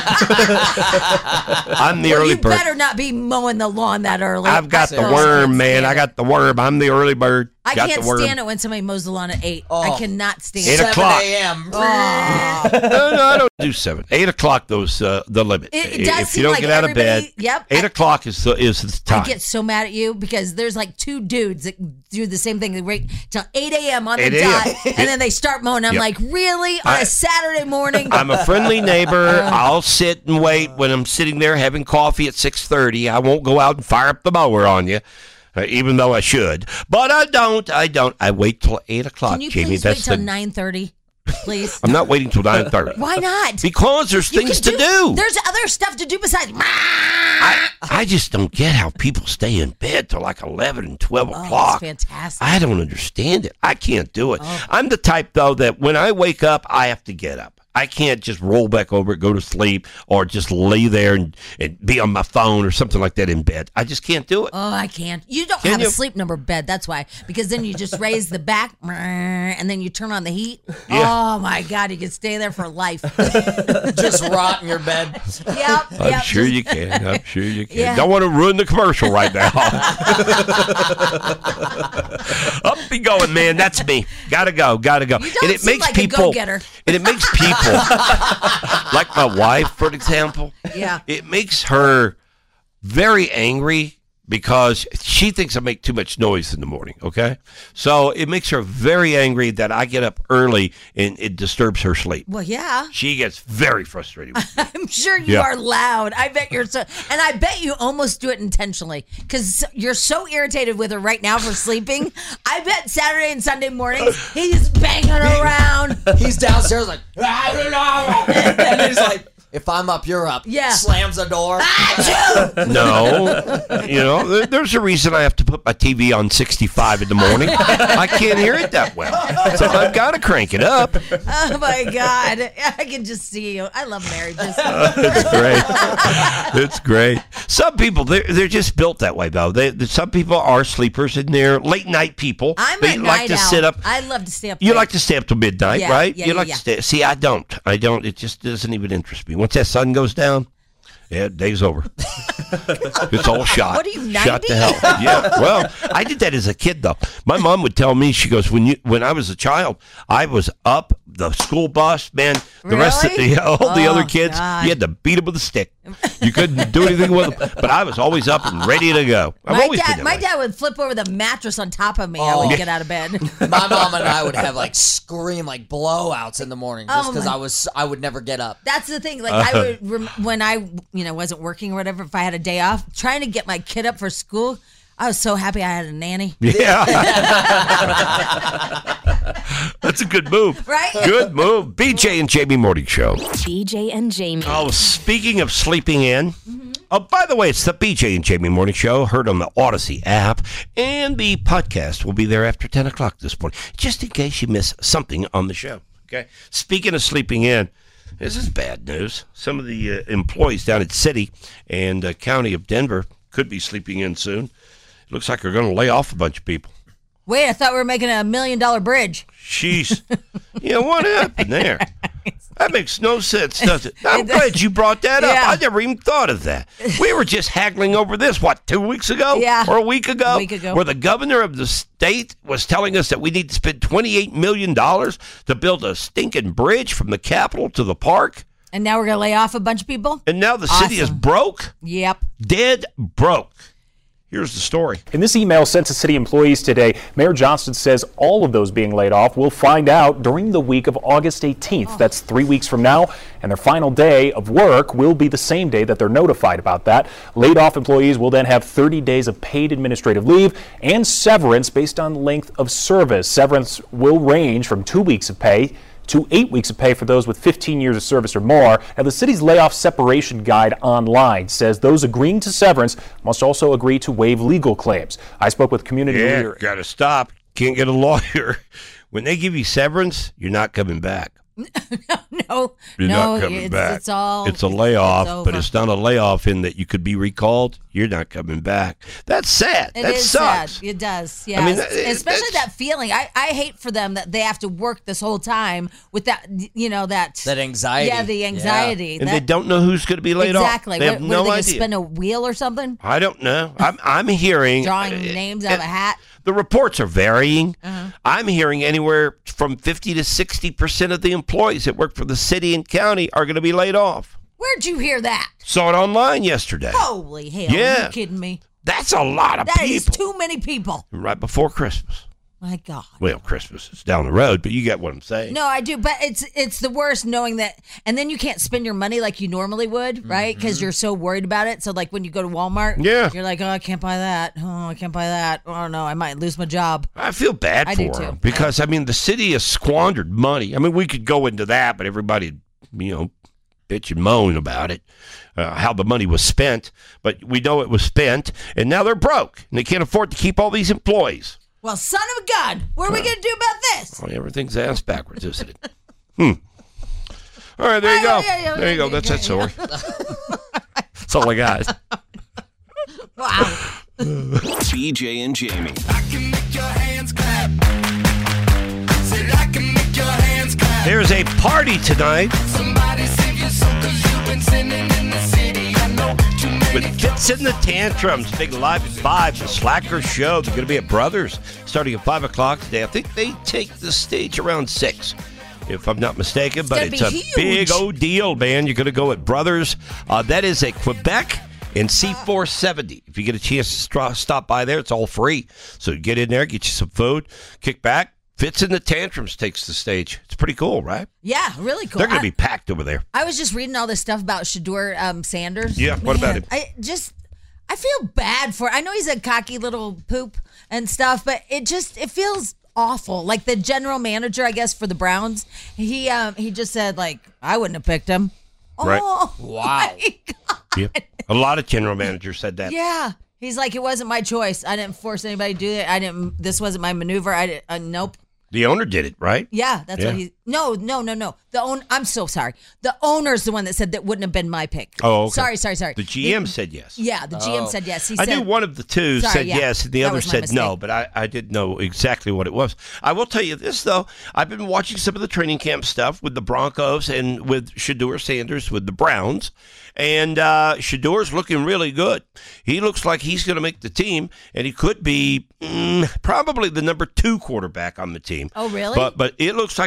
I'm the Well, early you bird. better not be mowing the lawn that early. I've got the Oh, worm, man. I got the worm. I'm the early bird. I got can't the worm. stand it when somebody mows the lawn at eight. Oh. I cannot stand Eight it. o'clock. seven a.m. Oh. no, no, I don't do seven. Eight o'clock, those uh, the limit. It- it does if seem you don't like get out of bed, everybody- yep, eight I- o'clock is the is the time. I get so mad at you because there's like two dudes that do the same thing. They wait till eight a.m. on the eight a.m. dot, and then they start mowing. I'm Yep. like, really? On I- a Saturday morning? I'm a friendly neighbor. I'll sit and wait when I'm sitting there having coffee at six thirty. I won't go out and fire up the mower on you, uh, even though I should. But I don't. I don't. I wait till eight o'clock, Can you Jamie. please wait That's till the. nine thirty, please? I'm not waiting till nine thirty. Why not? Because there's You things can to do. There's other stuff to do besides. I, I just don't get how people stay in bed till like eleven and twelve Oh, o'clock. it's fantastic. I don't understand it. I can't do it. Oh. I'm the type, though, that when I wake up, I have to get up. I can't just roll back over, go to sleep, or just lay there and, and be on my phone or something like that in bed. I just can't do it. Oh, I can't. You don't Can have you? a sleep number bed. That's why. Because then you just raise the back, and then you turn on the heat. Yeah. Oh my God, you can stay there for life. Just rot in your bed. Yep. I'm yep, sure just- you can. I'm sure you can. Yeah. Don't want to ruin the commercial right now. Up and going, man. That's me. Gotta go. Gotta go. You don't and it seem makes like a people. go-getter. And it makes people, like my wife, for example. Yeah. It makes her very angry because she thinks I make too much noise in the morning, okay? So it makes her very angry that I get up early and it disturbs her sleep. Well, yeah. She gets very frustrated with me. I'm sure you Yeah. are loud. I bet you're so, and I bet you almost do it intentionally because you're so irritated with her right now for sleeping. I bet Saturday and Sunday mornings he's banging around. He's downstairs like, I don't know. And he's like, if I'm up, you're up. Yeah. Slams the door. No, you know, there- there's a reason I have to put my T V on sixty-five in the morning. I can't hear it that well, so I've got to crank it up. Oh my God, I can just see you. I love marriages. It's great. It's great. Some people, they're, they're just built that way, though. They, some people are sleepers and they're late night people. I'm they a like night to owl. sit up. I love to stay up. You late. like to stay up till midnight, Yeah, right? yeah, you yeah, like yeah. to stay. See, I don't. I don't. It just doesn't even interest me. Once that sun goes down, yeah, day's over. It's all shot. What are you, Shot to ninety? hell. Yeah. Well, I did that as a kid, though. My mom would tell me, she goes, when you when I was a child, I was up the school bus, man. The rest of the, all the Oh, other kids, God. you had to beat them with a stick. You couldn't do anything with them. But I was always up and ready to go. I've My always been dad, that my way. dad would flip over the mattress on top of me. I Oh. would get out of bed. My mom and I would have like scream like blowouts in the morning just Oh, because my- I was I would never get up. That's the thing. Like Uh. I would, rem- when I, you know, wasn't working or whatever. If I had a day off, trying to get my kid up for school, I was so happy I had a nanny. Yeah. That's a good move. Right? Good move. B J and Jamie Morning Show. B J and Jamie. Oh, speaking of sleeping in. Oh, by the way, it's the B J and Jamie Morning Show, heard on the Odyssey app, and the podcast will be there after ten o'clock this morning, just in case you miss something on the show. Okay. Speaking of sleeping in, this is bad news. Some of the uh, employees down at City and uh, County of Denver could be sleeping in soon. It looks like they're going to lay off a bunch of people. Wait, I thought we were making a million dollar bridge. Jeez. You know, what happened there? That makes no sense, does it? I'm glad you brought that up. Yeah. I never even thought of that. We were just haggling over this, what, two weeks ago? Yeah. Or a week ago? A week ago. Where the governor of the state was telling us that we need to spend twenty-eight million dollars to build a stinking bridge from the Capitol to the park. And now we're going to lay off a bunch of people? And now the city is Awesome. broke? Yep. Dead broke. Here's the story. In this email sent to city employees today, Mayor Johnston says all of those being laid off will find out during the week of August eighteenth. Oh. That's three weeks from now, and their final day of work will be the same day that they're notified about that. Laid off employees will then have thirty days of paid administrative leave and severance based on length of service. Severance will range from two weeks of pay to eight weeks of pay for those with fifteen years of service or more. Now, the city's layoff separation guide online says those agreeing to severance must also agree to waive legal claims. I spoke with community Yeah, leader. gotta stop. Can't get a lawyer. When they give you severance, you're not coming back. No, You're no, not coming it's, back. it's all. It's a layoff, it's but over. it's not a layoff in that you could be recalled. You're not coming back. That's sad. It that is sucks. sad. It does. Yeah. mean, that- especially that feeling. I, I hate for them that they have to work this whole time with that, you know, that That anxiety. Yeah, the anxiety. And that, they don't know who's going to be laid exactly. off. They what, have what, no are they gonna idea. spin a wheel or something? I don't know. I'm I'm hearing Drawing uh, names out of a hat. The reports are varying. Uh-huh. I'm hearing anywhere from fifty to sixty percent of the employees that work for the city and county are going to be laid off. Where'd you hear that? Saw it online yesterday. Holy hell! Yeah. Are you kidding me? That's a lot of That people. is too many people. Right before Christmas. My God. Well, Christmas is down the road, but you get what I'm saying. No, I do, but it's it's the worst knowing that, and then you can't spend your money like you normally would, right? Because you're so worried about it. So, like when you go to Walmart, Yeah. you're like, oh, I can't buy that. Oh, I can't buy that. Oh no, I might lose my job. I feel bad I for do too. them because, I mean, the city has squandered money. I mean, we could go into that, but everybody, you know, bitch and moan about it, uh, how the money was spent. But we know it was spent, and now they're broke, and they can't afford to keep all these employees. Well, son of a gun, what are we gonna do about this? Well, everything's ass backwards, isn't it? Hmm. All right, there you go. yeah, yeah, There you go. That's that story. That's all I got. Wow. B J and Jamie. There's a party tonight with Fits in the Tantrums, big live at five, the Slacker Show. They're going to be at Brothers starting at five o'clock today. I think they take the stage around six, if I'm not mistaken. But gonna it's be a huge. big old deal, man. You're going to go at Brothers. Uh, that is at Quebec and C four seventy. If you get a chance to stra- stop by there, it's all free. So get in there, get you some food, kick back. Fits in the Tantrums takes the stage. It's pretty cool, right? Yeah, really cool. They're going I- to be packed over there. I was just reading all this stuff about Shador um, Sanders. Yeah, what about him? I just, I feel bad for. I know he's a cocky little poop and stuff, but it just, it feels awful. Like the general manager, I guess, for the Browns, he um, he just said like, I wouldn't have picked him. Right. Oh, Wow. Yeah. A lot of general managers said that. yeah. He's like, it wasn't my choice. I didn't force anybody to do it. I didn't. This wasn't my maneuver. I didn't. Uh, nope. The owner did it, right? Yeah, that's Yeah. what he. No, no, no, no. The own. I'm so sorry. The owner's the one that said that wouldn't have been my pick. Oh, okay. Sorry, sorry, sorry. The G M It- said yes. Yeah, the G M Oh. said yes. He I said knew one of the two Sorry, said yeah. yes, and the That other was my said no, mistake. but I, I didn't know exactly what it was. I will tell you this, though. I've been watching some of the training camp stuff with the Broncos and with Shador Sanders with the Browns, and uh, Shador's looking really good. He looks like he's going to make the team, and he could be mm, probably the number two quarterback on the team. Oh, really? But, but it looks like he's going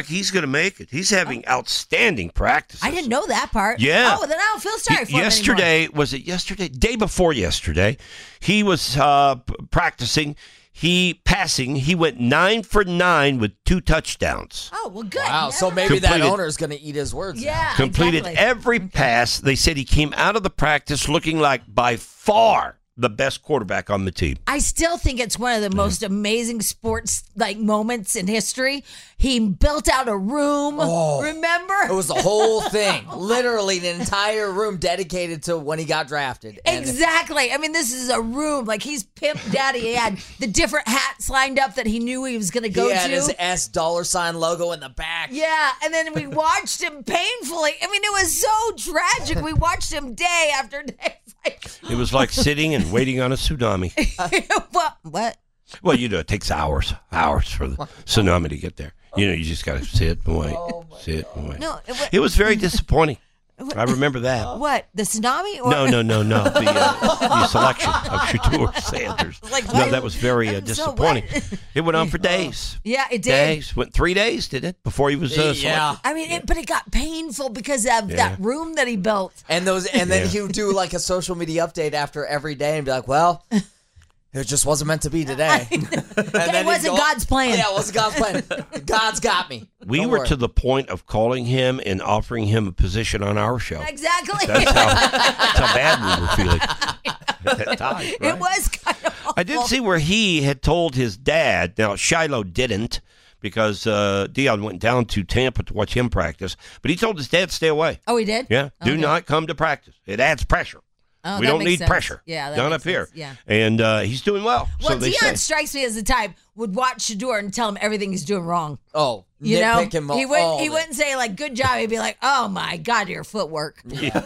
to make it. He's having outstanding practice. I didn't know that part. Yeah. Oh, then I don't feel sorry for He- him yesterday, anymore. was it yesterday? Day before yesterday, he was uh, p- practicing. He passing. He went nine for nine with two touchdowns. Oh, well, good. Wow, so maybe Completed- that owner is going to eat his words. Yeah, Completed exactly. every pass. They said he came out of the practice looking like by far the best quarterback on the team. I still think it's one of the most amazing sports like moments in history. He built out a room. Oh. Remember? It was the whole thing. Literally an entire room dedicated to when he got drafted. And Exactly. I mean, this is a room. Like, he's Pimp Daddy. He had the different hats lined up that he knew he was going to go he had to. his S dollar sign logo in the back. Yeah, and then we watched him painfully. I mean, it was so tragic. We watched him day after day. It was like sitting and waiting on a tsunami. what? What? Well, you know, it takes hours, hours for the tsunami to get there. You know, you just got to sit and wait, sit and wait. No, it, It was very disappointing. I remember that. What? The tsunami? Or? No, no, no, no. The, uh, the selection of Shedeur Sanders. Like, no, what? that was very uh, So disappointing. what? It went on for days. Yeah, it did. Days. Went three days, did it? Before he was uh, selected. I mean, it, but it got painful because of Yeah. that room that he built. And those, and then Yeah. he would do like a social media update after every day and be like, "Well, it just wasn't meant to be today." and It he'd wasn't go- God's plan. Yeah, it wasn't God's plan. God's got me. We Don't were worry. to the point of calling him and offering him a position on our show. Exactly. That's how, that's how bad we were feeling at that time. It right? was kind of awful. I did see where he had told his dad. Now Shiloh didn't because uh, Dion went down to Tampa to watch him practice. But he told his dad, "Stay away." Oh, he did? Yeah, do Okay. not come to practice. It adds pressure. Oh, we that don't makes need sense. pressure. Yeah, that down makes up here. sense. Yeah. And uh, he's doing well. Well, so they Dion say. strikes me as the type would watch Shedeur and tell him everything he's doing wrong. Oh, You know, nitpick him he all wouldn't. of He it. wouldn't say like "good job." He'd be like, "Oh my God, your footwork."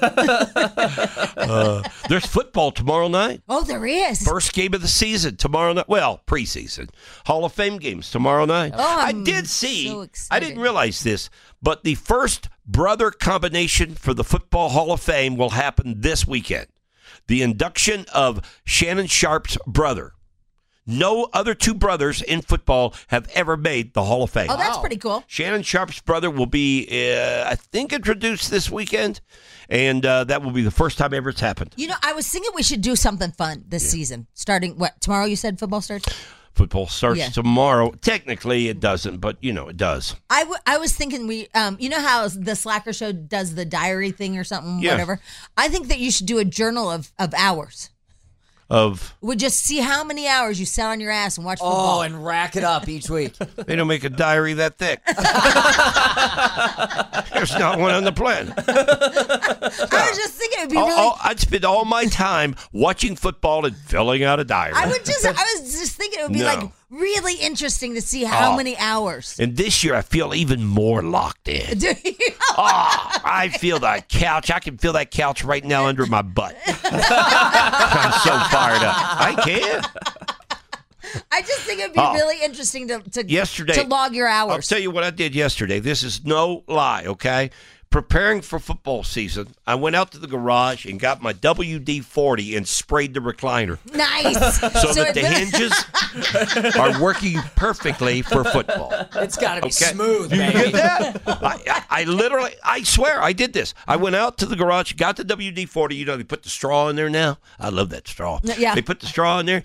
uh, there's football tomorrow night. Oh, there is. First game of the season tomorrow night. Well, preseason. Hall of Fame games tomorrow night. Oh, I I'm did see, so I excited. didn't realize this, but the first brother combination for the Football Hall of Fame will happen this weekend. The induction of Shannon Sharp's brother. No other two brothers in football have ever made the Hall of Fame. Oh, that's pretty cool. Shannon Sharp's brother will be, uh, I think, introduced this weekend, and uh, that will be the first time ever it's happened. You know, I was thinking we should do something fun this season. Starting what tomorrow? You said football starts. Football starts Yeah. tomorrow. Technically, it doesn't, but, you know, it does. I, w- I was thinking we, um, you know how the Slacker show does the diary thing or something, Yeah. whatever. I think that you should do a journal of, of hours. Of We just see how many hours you sat on your ass and watch football. Oh, and rack it up each week. They don't make a diary that thick. There's not one on the planet. I was just thinking it would be All- really. all- I'd spend all my time watching football and filling out a diary. I would just. I was just thinking it would be No. like really interesting to see how Oh. many hours. And this year, I feel even more locked in. Do you? Oh, I feel that couch. I can feel that couch right now under my butt. I'm so fired up. I can. I just think it'd be Oh. really interesting to to, Yesterday, to log your I'll hours. tell you what I did yesterday. This is no lie, okay? Preparing for football season, I went out to the garage and got my W D forty and sprayed the recliner. Nice. So, So that the it- hinges are working perfectly for football. It's got to be Okay. smooth, You baby. get that? I, I, I literally, I swear, I did this. I went out to the garage, got the W D forty. You know, they put the straw in there now. I love that straw. Yeah. They put the straw in there.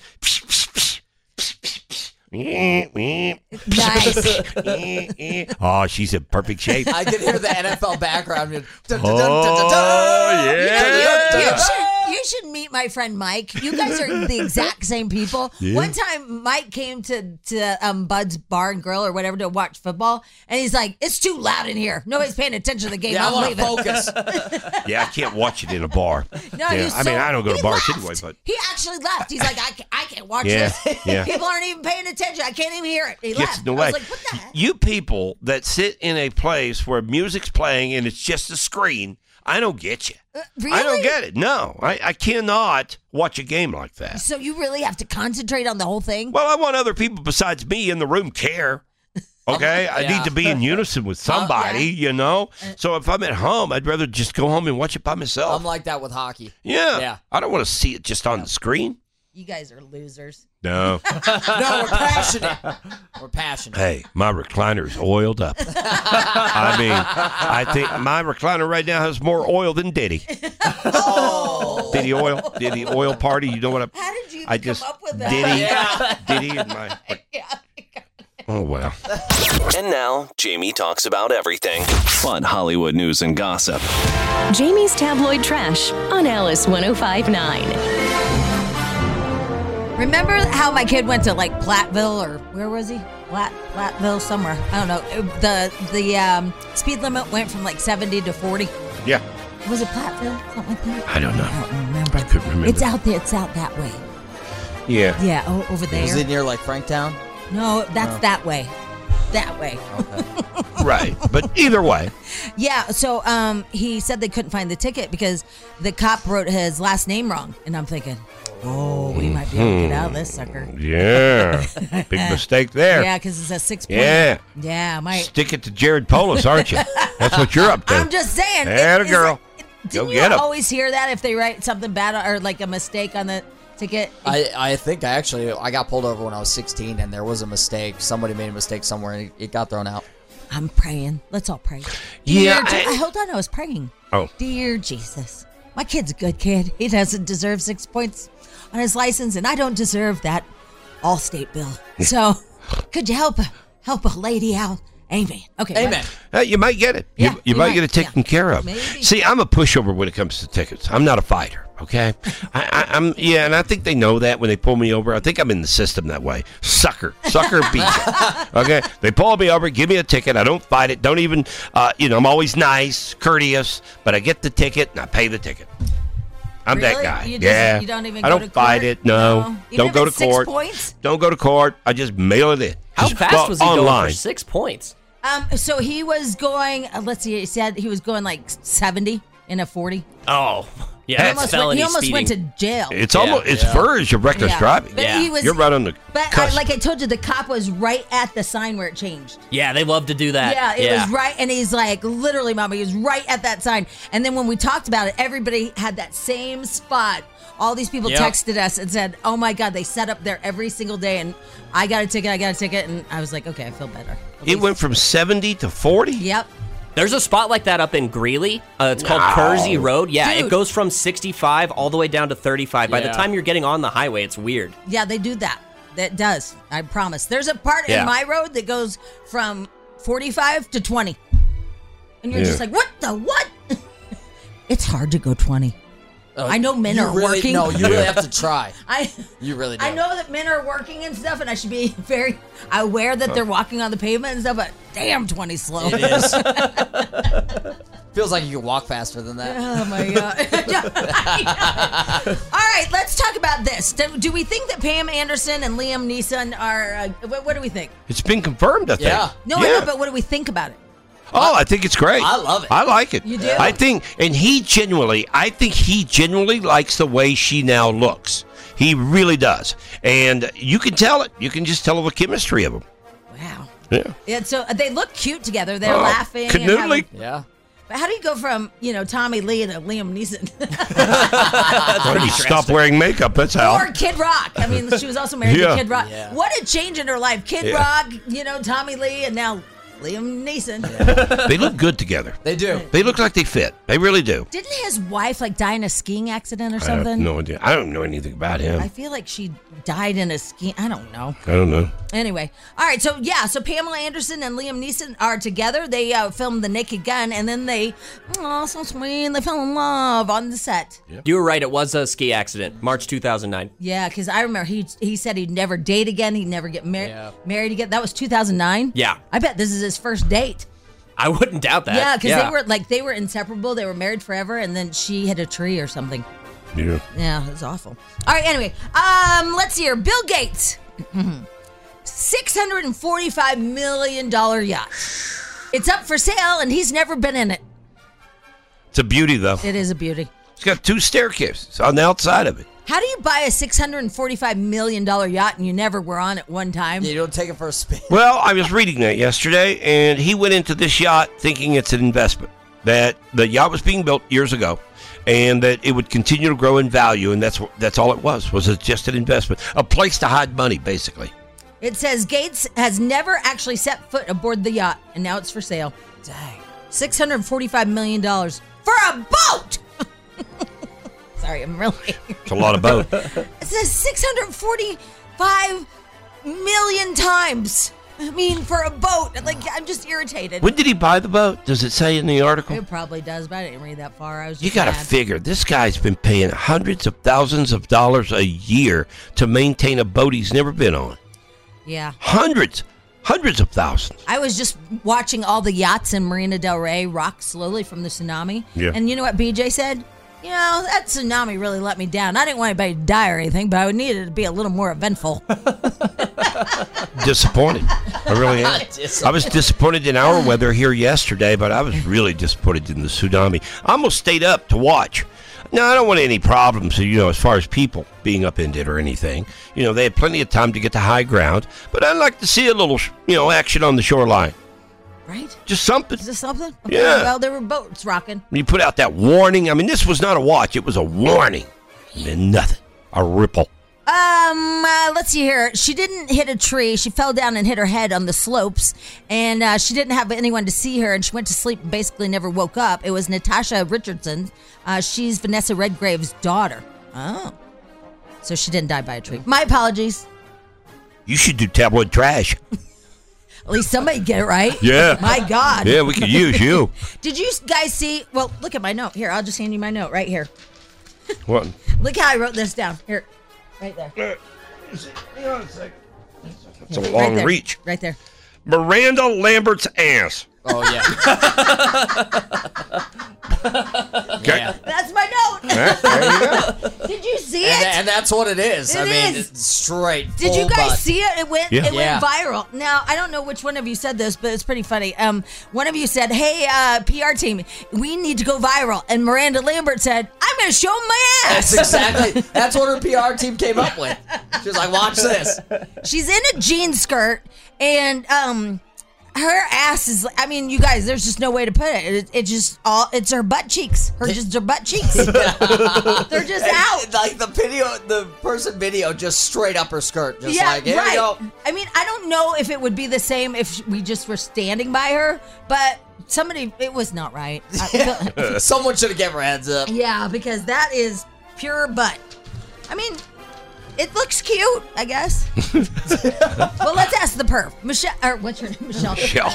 Nice. Oh, she's in perfect shape. I could hear the N F L background. Dun, dun, dun, Oh, dun, dun, dun. You, yeah. you should, you should meet my friend Mike. You guys are the exact same people. Yeah. One time, Mike came to to um, Bud's Bar and Grill or whatever to watch football, and he's like, "It's too loud in here. Nobody's paying attention to the game. Yeah, I I'm want leaving." to focus. Yeah, I can't watch it in a bar. No, yeah. he's I mean, so- I don't go to he bars left. anyway, but He actually left. He's like, I can't, I can't watch Yeah, this. yeah. People aren't even paying attention. I can't even hear it. He gets left. in the I way. was like, what the heck? You people that sit in a place where music's playing and it's just a screen, I don't get you. Uh, I don't really? get it. No, I, I cannot watch a game like that. So you really have to concentrate on the whole thing? Well, I want other people besides me in the room care. Okay, I Yeah. need to be in unison with somebody, you know. So if I'm at home, I'd rather just go home and watch it by myself. I'm like that with hockey. yeah. Yeah. I don't want to see it just on the screen. You guys are losers. No. No, we're passionate. We're passionate. Hey, my recliner's oiled up. I mean, I think my recliner right now has more oil than Diddy. Oh. Diddy oil, Diddy oil party. You know what? I, How did you I come just up with that? Diddy, Yeah. Diddy, and my. Oh well. And now, Jamie talks about everything. Fun Hollywood news and gossip. Jamie's Tabloid Trash on Alice ten fifty-nine. Remember how my kid went to like Platteville or where was he? Platt Platteville somewhere. I don't know. The the um, speed limit went from like seventy to forty. Yeah. Was it Platteville? Something like that? I don't know. I don't remember. I couldn't remember. It's out there. It's out that way. Yeah. Yeah. Oh, over there. Is it near like Franktown? No, that's No. that way. That way. Okay. Right. But either way. Yeah. So um, he said they couldn't find the ticket because the cop wrote his last name wrong, and I'm thinking, oh, we might be able to get out of this sucker. Yeah. Big mistake there. Yeah, because it's a six point. Yeah. Yeah, might. Stick it to Jared Polis, aren't you? That's what you're up to. I'm just saying. Atta is girl. it- Go Didn't get you him. always hear that if they write something bad or like a mistake on the ticket? I, I think I actually I got pulled over when I was sixteen and there was a mistake. Somebody made a mistake somewhere and it, it got thrown out. I'm praying. Let's all pray. Yeah, Dear Je- I- hold on. I was praying. Oh. Dear Jesus, my kid's a good kid. He doesn't deserve six points on his license, and I don't deserve that Allstate bill. So, could you help help a lady out? Amen. Okay. Amen. Uh, you might get it. You, Yeah, you you might might, get it taken care of. Maybe. See, I'm a pushover when it comes to tickets. I'm not a fighter. Okay. I, I, I'm yeah, and I think they know that when they pull me over. I think I'm in the system that way. Sucker, sucker, beat you. Okay. They pull me over, give me a ticket. I don't fight it. Don't even. Uh, you know, I'm always nice, courteous, but I get the ticket and I pay the ticket. I'm that Really? guy. You just- yeah. you don't even I go don't to fight court? it. No. No. You Don't never go to six court. points? Don't go to court. I just mail it in. How Just fast go was he online. going for six points? Um. So he was going. Uh, let's see. He said he was going like seventy in a forty. Oh, yeah, he that's almost, went, felony he almost speeding. went to jail. It's almost it's yeah. verge of reckless Yeah. driving. But he was- You're right on the But I, cusp. like I told you, the cop was right at the sign where it changed. Yeah, they love to do that. Yeah, it was right, and he's like, literally, Mama, he was right at that sign. And then when we talked about it, everybody had that same spot. All these people Yep. texted us and said, "Oh my God, they set up there every single day." And I got a ticket. I got a ticket, and I was like, "Okay, I feel better." It went from seventy to forty? Yep. There's a spot like that up in Greeley. Uh, it's called No. Kersey Road. Yeah, Dude. it goes from sixty-five all the way down to thirty-five. By the Yeah. time you're getting on the highway, it's weird. Yeah, they do that. That does. I promise. There's a part Yeah. in my road that goes from forty-five to twenty. And you're Yeah. just like, what the what? It's hard to go twenty. Uh, I know men you are really, working. No, you really have to try. I You really do. I know that men are working and stuff, and I should be very aware that they're walking on the pavement and stuff, but damn, twenty slow. It is. Feels like you can walk faster than that. Oh my God. All right, let's talk about this. Do, do we think that Pam Anderson and Liam Neeson are, uh, what, what do we think? It's been confirmed, I think. Yeah. No, Yeah. I know, but what do we think about it? Oh, I think it's great. I love it. I like it. You do? I think, and he genuinely, I think he genuinely likes the way she now looks. He really does. And you can tell it. You can just tell the chemistry of them. Wow. Yeah. Yeah, so they look cute together. They're Oh, laughing. and canoodling. having- Yeah. But how do you go from, you know, Tommy Lee to Liam Neeson? Well, you stop wearing makeup. That's how. Or Kid Rock. I mean, she was also married Yeah. to Kid Rock. Yeah. What a change in her life. Kid Yeah. Rock, you know, Tommy Lee, and now Liam Neeson. They look good together. They do. They look like they fit. They really do. Didn't his wife like die in a skiing accident or I have something? no idea. I don't know anything about him. I feel like she died in a ski. I don't know. I don't know. Anyway, all right. So yeah, so Pamela Anderson and Liam Neeson are together. They uh, filmed The Naked Gun, and then they, oh, so sweet. They fell in love on the set. You were right. It was a ski accident, March two thousand nine. Yeah, because I remember he he said he'd never date again. He'd never get mar- Yeah. married again. That was two thousand nine. Yeah. I bet this is his first date. I wouldn't doubt that. Yeah, because they were like they were inseparable. They were married forever, and then she hit a tree or something. Yeah. Yeah, it was awful. All right, anyway, um, let's see here. Bill Gates, six hundred and forty-five million dollar yacht. It's up for sale, and he's never been in it. It's a beauty, though. It is a beauty. It's got two staircases on the outside of it. How do you buy a six hundred and forty-five million dollar yacht and you never were on it one time? You don't take it for a spin. Well, I was reading that yesterday, and he went into this yacht thinking it's an investment. That the yacht was being built years ago, and that it would continue to grow in value, and that's that's all it was, was it just an investment, a place to hide money, basically. It says Gates has never actually set foot aboard the yacht, and now it's for sale. Dang. six hundred forty-five million dollars for a boat! Sorry, I'm really... It's a lot of boat. It says six hundred forty-five million times. I mean, for a boat. Like, I'm just irritated. When did he buy the boat? Does it say in the article? It probably does, but I didn't read that far. I was You just got to mad. figure, this guy's been paying hundreds of thousands of dollars a year to maintain a boat he's never been on. Yeah. Hundreds. Hundreds of thousands. I was just watching all the yachts in Marina del Rey rock slowly from the tsunami. Yeah. And you know what B J said? You know, that tsunami really let me down. I didn't want anybody to die or anything, but I needed it to be a little more eventful. Disappointed. I really am. I was disappointed in our weather here yesterday, but I was really disappointed in the tsunami. I almost stayed up to watch. Now, I don't want any problems, you know, as far as people being upended or anything. You know, they had plenty of time to get to high ground, but I'd like to see a little, you know, action on the shoreline. Right? Just something. Is this something? Okay, Yeah. Well, there were boats rocking. You put out that warning. I mean, this was not a watch. It was a warning. And nothing. A ripple. Um, uh, let's see here. She didn't hit a tree. She fell down and hit her head on the slopes, and uh, she didn't have anyone to see her, and she went to sleep and basically never woke up. It was Natasha Richardson. Uh, she's Vanessa Redgrave's daughter. Oh. So she didn't die by a tree. My apologies. You should do tabloid trash. At least somebody get it right. Yeah. My God. Yeah, we could use you. Did you guys see? Well, look at my note. Here, I'll just hand you my note right here. What? Look how I wrote this down. Here. Right there. Hang on a second. It's a Right long there. reach. Right there. Miranda Lambert's ass. Oh, yeah. Okay. That's my note. Right, there you go. Did you see And, it? and that's what it is. It I mean, is. it's straight. Did you full guys butt. see it? It went. Yeah. It Yeah. went viral. Now I don't know which one of you said this, but it's pretty funny. Um, one of you said, "Hey, uh, P R team, we need to go viral," and Miranda Lambert said, "I'm going to show 'em my ass." That's exactly. That's what her P R team came up with. She was like, "Watch this." She's in a jean skirt, and um, her ass is. I mean, you guys, there's just no way to put it. It, it just all. It's her butt cheeks. Her just her butt cheeks. They're just And, out. Like the video, the person video just straight up her skirt. Just yeah, like, here right. you go. I mean, I don't know if it would be the same if we just were standing by her, but somebody, it was not right. I feel- Someone should have given her a heads up. yeah, because that is pure butt. I mean, it looks cute, I guess. Well, let's ask the perf. Michelle, or what's your name? Michelle. Michelle.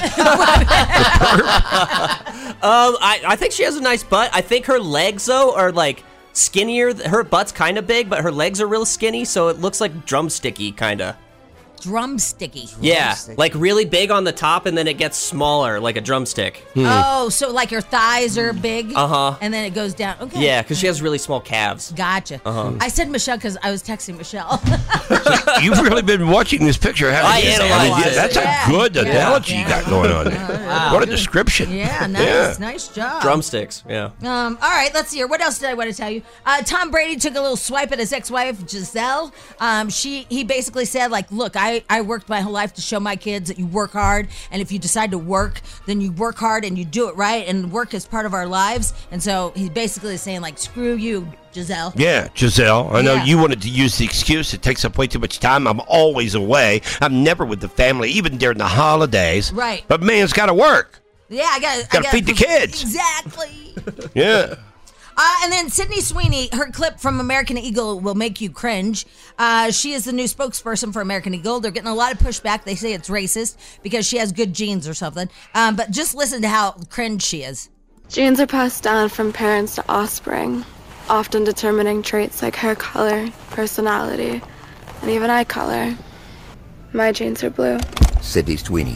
Um, I, I think she has a nice butt. I think her legs, though, are like skinnier. Her butt's kind of big, but her legs are real skinny, so it looks like drumsticky, kind of. Drumsticky. Yeah, like really big on the top, and then it gets smaller, like a drumstick. Oh, so like her thighs are big. Uh-huh. And then it goes down. Okay. Yeah, because she has really small calves. Gotcha. Uh-huh. I said Michelle because I was texting Michelle. You've really been watching this picture, haven't I you? analyzed yeah, it. That's Yeah. a good Yeah. analogy you Yeah. got going on there. Wow. What a description. yeah, nice, Yeah. nice job. Drumsticks, yeah. Um, all right, let's see here. What else did I want to tell you? Uh, Tom Brady took a little swipe at his ex-wife, Giselle. Um, she he basically said, like, look, I, I worked my whole life to show my kids that you work hard, and if you decide to work, then you work hard and you do it right, and work is part of our lives. And so he's basically saying, like, screw you, Giselle. Yeah, Giselle, I know Yeah. you wanted to use the excuse. It takes up way too much time. I'm always away. I'm never with the family, even during the holidays. Right. But man's got to work. Yeah, I got Gotta feed the kids. Exactly. Yeah. Uh, and then Sydney Sweeney, her clip from American Eagle will make you cringe. Uh, she is the new spokesperson for American Eagle. They're getting a lot of pushback. They say it's racist because she has good genes or something. Um, but just listen to how cringe she is. Genes are passed down from parents to offspring, often determining traits like hair color, personality, and even eye color. My genes are blue. Sydney Sweeney.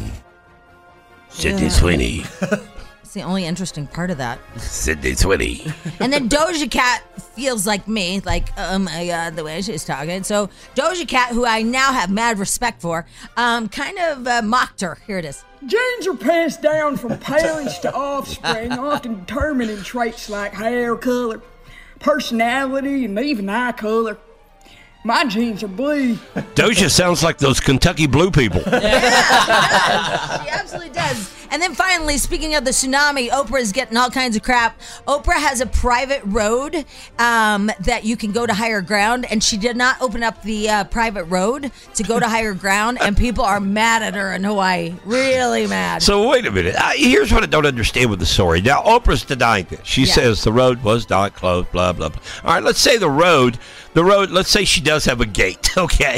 Sydney Yeah. Sweeney. It's the only interesting part of that. Sydney Sweeney. And then Doja Cat feels like me, like, oh my God, the way she's talking. So Doja Cat, who I now have mad respect for, um, kind of uh, mocked her. Here it is. Genes are passed down from parents to offspring, often determining traits like hair color, personality, and even eye color. My genes are blue. Doja sounds like those Kentucky Blue people. She absolutely does. And then finally, speaking of the tsunami, Oprah is getting all kinds of crap. Oprah has a private road um, that you can go to higher ground, and she did not open up the uh, private road to go to higher ground, and people are mad at her in Hawaii. Really mad. So wait a minute. Uh, here's what I don't understand with the story. Now, Oprah's denying this. She Yeah. says the road was not closed, blah, blah, blah. All right, let's say the road, the road, let's say she does have a gate, okay?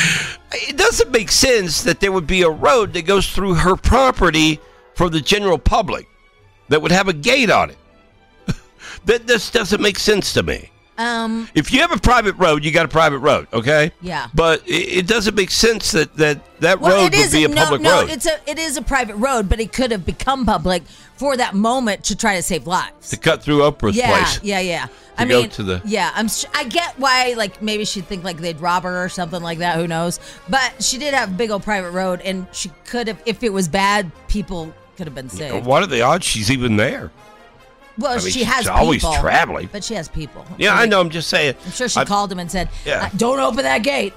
It doesn't make sense that there would be a road that goes through her property for the general public that would have a gate on it. That this doesn't make sense to me. Um, If you have a private road, you got a private road, okay? Yeah. But it, it doesn't make sense that that, that well, road it would is be a no, public no. road. It's a it is a private road, but it could have become public for that moment to try to save lives. To cut through Oprah's yeah, place. yeah, yeah. To I go mean, to the- yeah. I'm. s- I get why. Like maybe she'd think like they'd rob her or something like that. Who knows? But she did have a big old private road, and she could have. If it was bad, people could have been saved. What are the odds she's even there? Well, I mean, she has she's always people, traveling. but she has people. Yeah, I know. I'm just saying. I'm sure she I- called him and said, Yeah. "Uh, "Don't open that gate."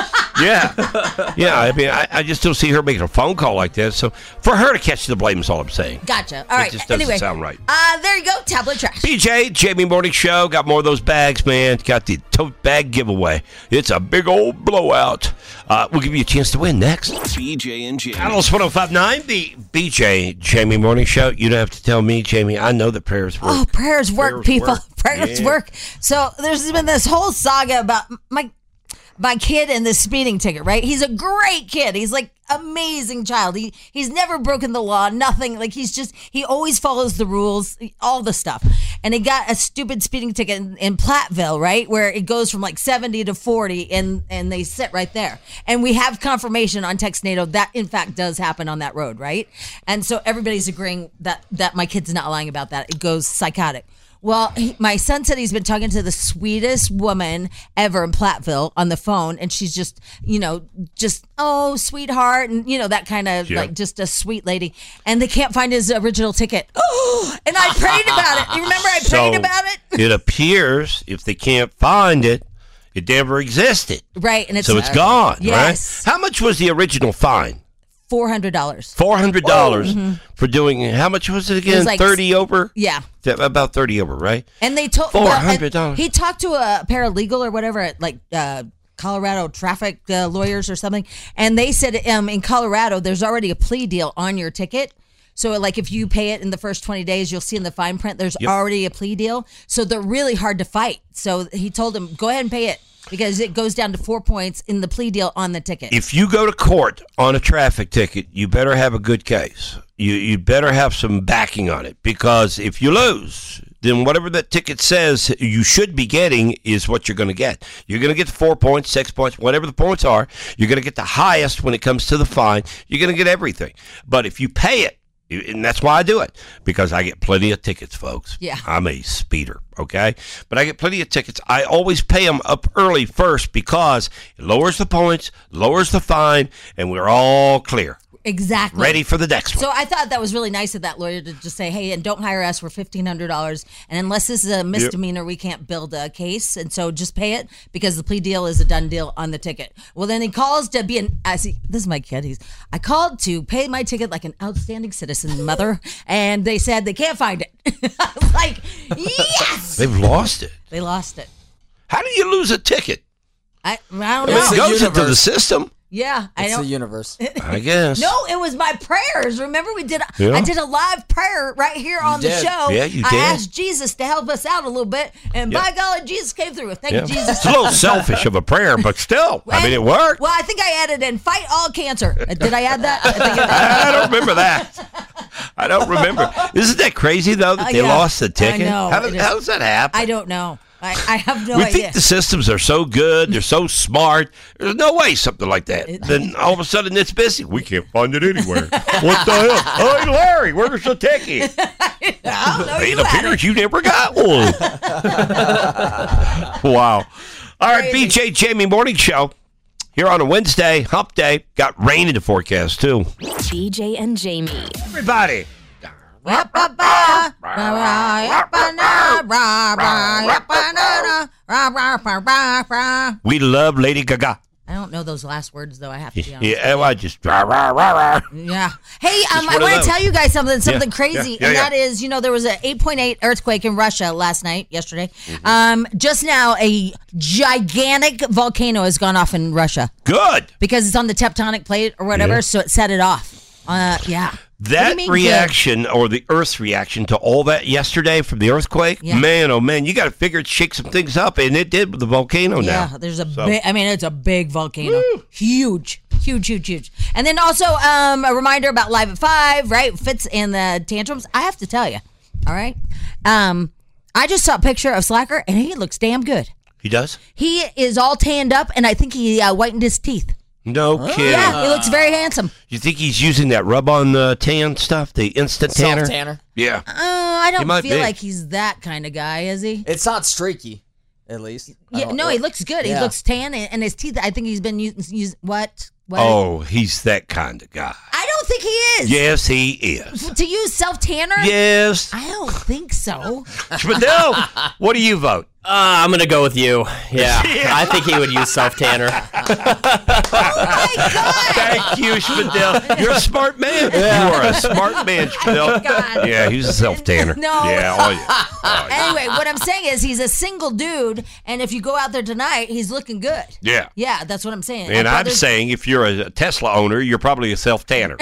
Yeah, yeah. I mean, I, I just don't see her making a phone call like that. So for her to catch the blame is all I'm saying. Gotcha. All right. It just doesn't anyway, sound right. Uh, there you go. Tablet trash. B J, Jamie Morning Show, got more of those bags, man. Got the tote bag giveaway. It's a big old blowout. Uh, we'll give you a chance to win next. B J and Jamie. Alice one oh five nine, the B J Jamie Morning Show. You don't have to tell me, Jamie. I know that prayers work. Oh, prayers work, Prayers people. work. Prayers Yeah. work. So there's been this whole saga about my my kid and the speeding ticket, right? He's a great kid. He's like amazing child. He he's never broken the law, nothing. Like he's just he always follows the rules, all the stuff. And he got a stupid speeding ticket in, in Platteville, right? Where it goes from like seventy to forty and and they sit right there. And we have confirmation on TextNado that in fact does happen on that road, right? And so everybody's agreeing that that my kid's not lying about that. It goes psychotic. Well, he, my son said he's been talking to the sweetest woman ever in Platteville on the phone, and she's just, you know, just, oh, sweetheart, and, you know, that kind of, Yeah. like, just a sweet lady. And they can't find his original ticket. Oh, and I prayed about it. You remember I prayed So, about it? It appears if they can't find it, it never existed. Right, and it's so it's gone, Yes. right? How much was the original fine? four hundred dollars. Four hundred dollars Mhm. for doing. How much was it It again? was like- Thirty over. Yeah. Th- About thirty over, right? And they told Four well, and hundred dollars. He talked to a paralegal or whatever at like uh, Colorado traffic uh, lawyers or something, and they said um, in Colorado there's already a plea deal on your ticket. So like if you pay it in the first twenty days, you'll see in the fine print there's Yep. already a plea deal. So they're really hard to fight. So he told him go ahead and pay it because it goes down to four points in the plea deal on the ticket. If you go to court on a traffic ticket, you better have a good case. You you better have some backing on it, because if you lose, then whatever that ticket says you should be getting is what you're going to get. You're going to get the four points, six points, whatever the points are. You're going to get the highest when it comes to the fine. You're going to get everything. But if you pay it, and that's why I do it, because I get plenty of tickets, folks. Yeah. I'm a speeder, okay? But I get plenty of tickets. I always pay them up early first because it lowers the points, lowers the fine, and we're all clear. Exactly. Ready for the next one. So I thought that was really nice of that lawyer to just say, hey, and don't hire us for fifteen hundred dollars. And unless this is a misdemeanor, we can't build a case. And so just pay it because the plea deal is a done deal on the ticket. Well, then he calls to be an, I see, this is my kid. He's, I called to pay my ticket like an outstanding citizen, mother. And they said they can't find it. I was like, yes. They've lost it. They lost it. How do you lose a ticket? I, I don't I know. mean, it goes into the system. Yeah, I It's don't. the universe. I guess. No, it was my prayers. Remember, we did. Yeah. I did a live prayer right here on the did. show. Yeah, you I did. asked Jesus to help us out a little bit, and Yeah. by golly, Jesus came through. Thank Yeah. you, Jesus. It's a little selfish of a prayer, but still, I mean, it And- worked. Well, I think I added in "fight all cancer." Uh, Did I add that? I think I did. I don't remember that. I don't remember. Isn't that crazy, though, that Uh, they yeah. lost the ticket? I know. How, It does- is- how does that happen? I don't know. I, I have no we idea. think the systems are so good, they're so smart. There's no way something like that. Then all of a sudden it's busy. We can't find it anywhere. What the hell? Hey, Larry, where's the ticket? I don't know. It You had appears you never got one. Wow. All right, B J Jamie Morning Show. Here on a Wednesday, hump day. Got rain in the forecast, too. B J and Jamie. Everybody. We love Lady Gaga. I don't know those last words though. I have to be honest. Yeah, well, I just rah, rah, rah, rah. Yeah. Hey, um, I one of want to those. tell you guys something, something Yeah, crazy, yeah, yeah, and yeah. that is, you know, there was an eight point eight earthquake in Russia last night, yesterday. Mm-hmm. Um, just now, a gigantic volcano has gone off in Russia. Good. Because it's on the tectonic plate or whatever, Yeah. so it set it off. Uh, yeah. What do That you mean, reaction, or the Earth's reaction to all that yesterday from the earthquake, Yeah. man, oh man, you got to figure it shake some things up, and it did with the volcano good? Yeah, now. there's a So- big. I mean, it's a big volcano, huge, huge, huge, huge. And then also um, a reminder about Live at Five, right? Fitz and the tantrums. I have to tell you, all right. Um, I just saw a picture of Slacker, and he looks damn good. He does? He is all tanned up, and I think he uh, whitened his teeth. No kidding. Yeah, he looks very handsome. You think he's using that rub-on uh, tan stuff, the instant tanner? Self-tanner. Yeah. Uh, I He don't might feel be. like he's that kind of guy, is he? It's not streaky, at least. I Yeah, don't- no, he looks good. He Yeah. looks tan, and, and his teeth. I think he's been using. Use, what? What? Oh, he's that kind of guy. I don't think he is. Yes, he is. To use self tanner? Yes. I don't think so. Spadell, what do you vote? Uh, I'm gonna go with you. Yeah, I think he would use self tanner. Thank you, Spadell. You're a smart man. You are a smart man, Spadell. God. Yeah, he's a self-tanner. No. Yeah, oh yeah. Oh, yeah. Anyway, what I'm saying is he's a single dude, and if you go out there tonight, he's looking good. Yeah. Yeah, that's what I'm saying. And Our I'm brothers- saying if you're a Tesla owner, you're probably a self-tanner.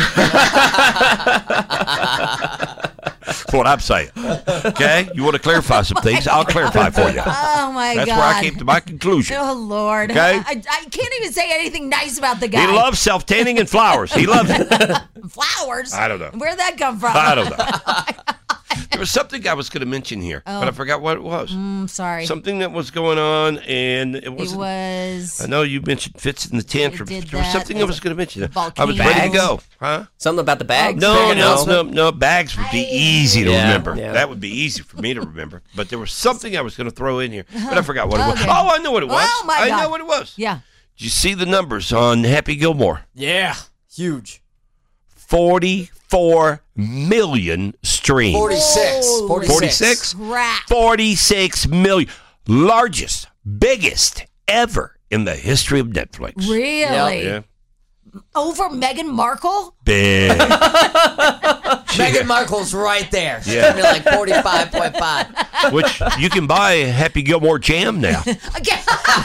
That's what I'm saying. Okay? You want to clarify some things? I'll clarify for you. Oh my That's God. where I came to my conclusion. Oh Lord. Okay? I, I can't even say anything nice about the guy. He loves self-tanning and flowers. He loves it. flowers. I don't know. Where'd that come from? I don't know. There was something I was going to mention here, Oh. but I forgot what it was. Mm, sorry. Something that was going on, and it It wasn't. was. I know you mentioned Fitz and the tantrums. did There was that. something I was going to mention. I was Volcanoes. ready to go. Huh? Something about the bags. No, Big no, announcement? no, no. Bags would be easy to Yeah, remember. yeah. That would be easy for me to remember. But there was something I was going to throw in here, but I forgot what it was. Okay. Oh, I know what it was. Oh, my I God. know what it was. Yeah. Did you see the numbers on Happy Gilmore? Yeah, huge. forty-four million streams. forty-six. Holy forty-six? crap. forty-six million. Largest, biggest ever in the history of Netflix. Really? Yeah. Over Meghan Markle? Big. Meghan Markle's right there. She's Yeah. gonna be like forty-five point five. Which you can buy Happy Gilmore jam now. Again.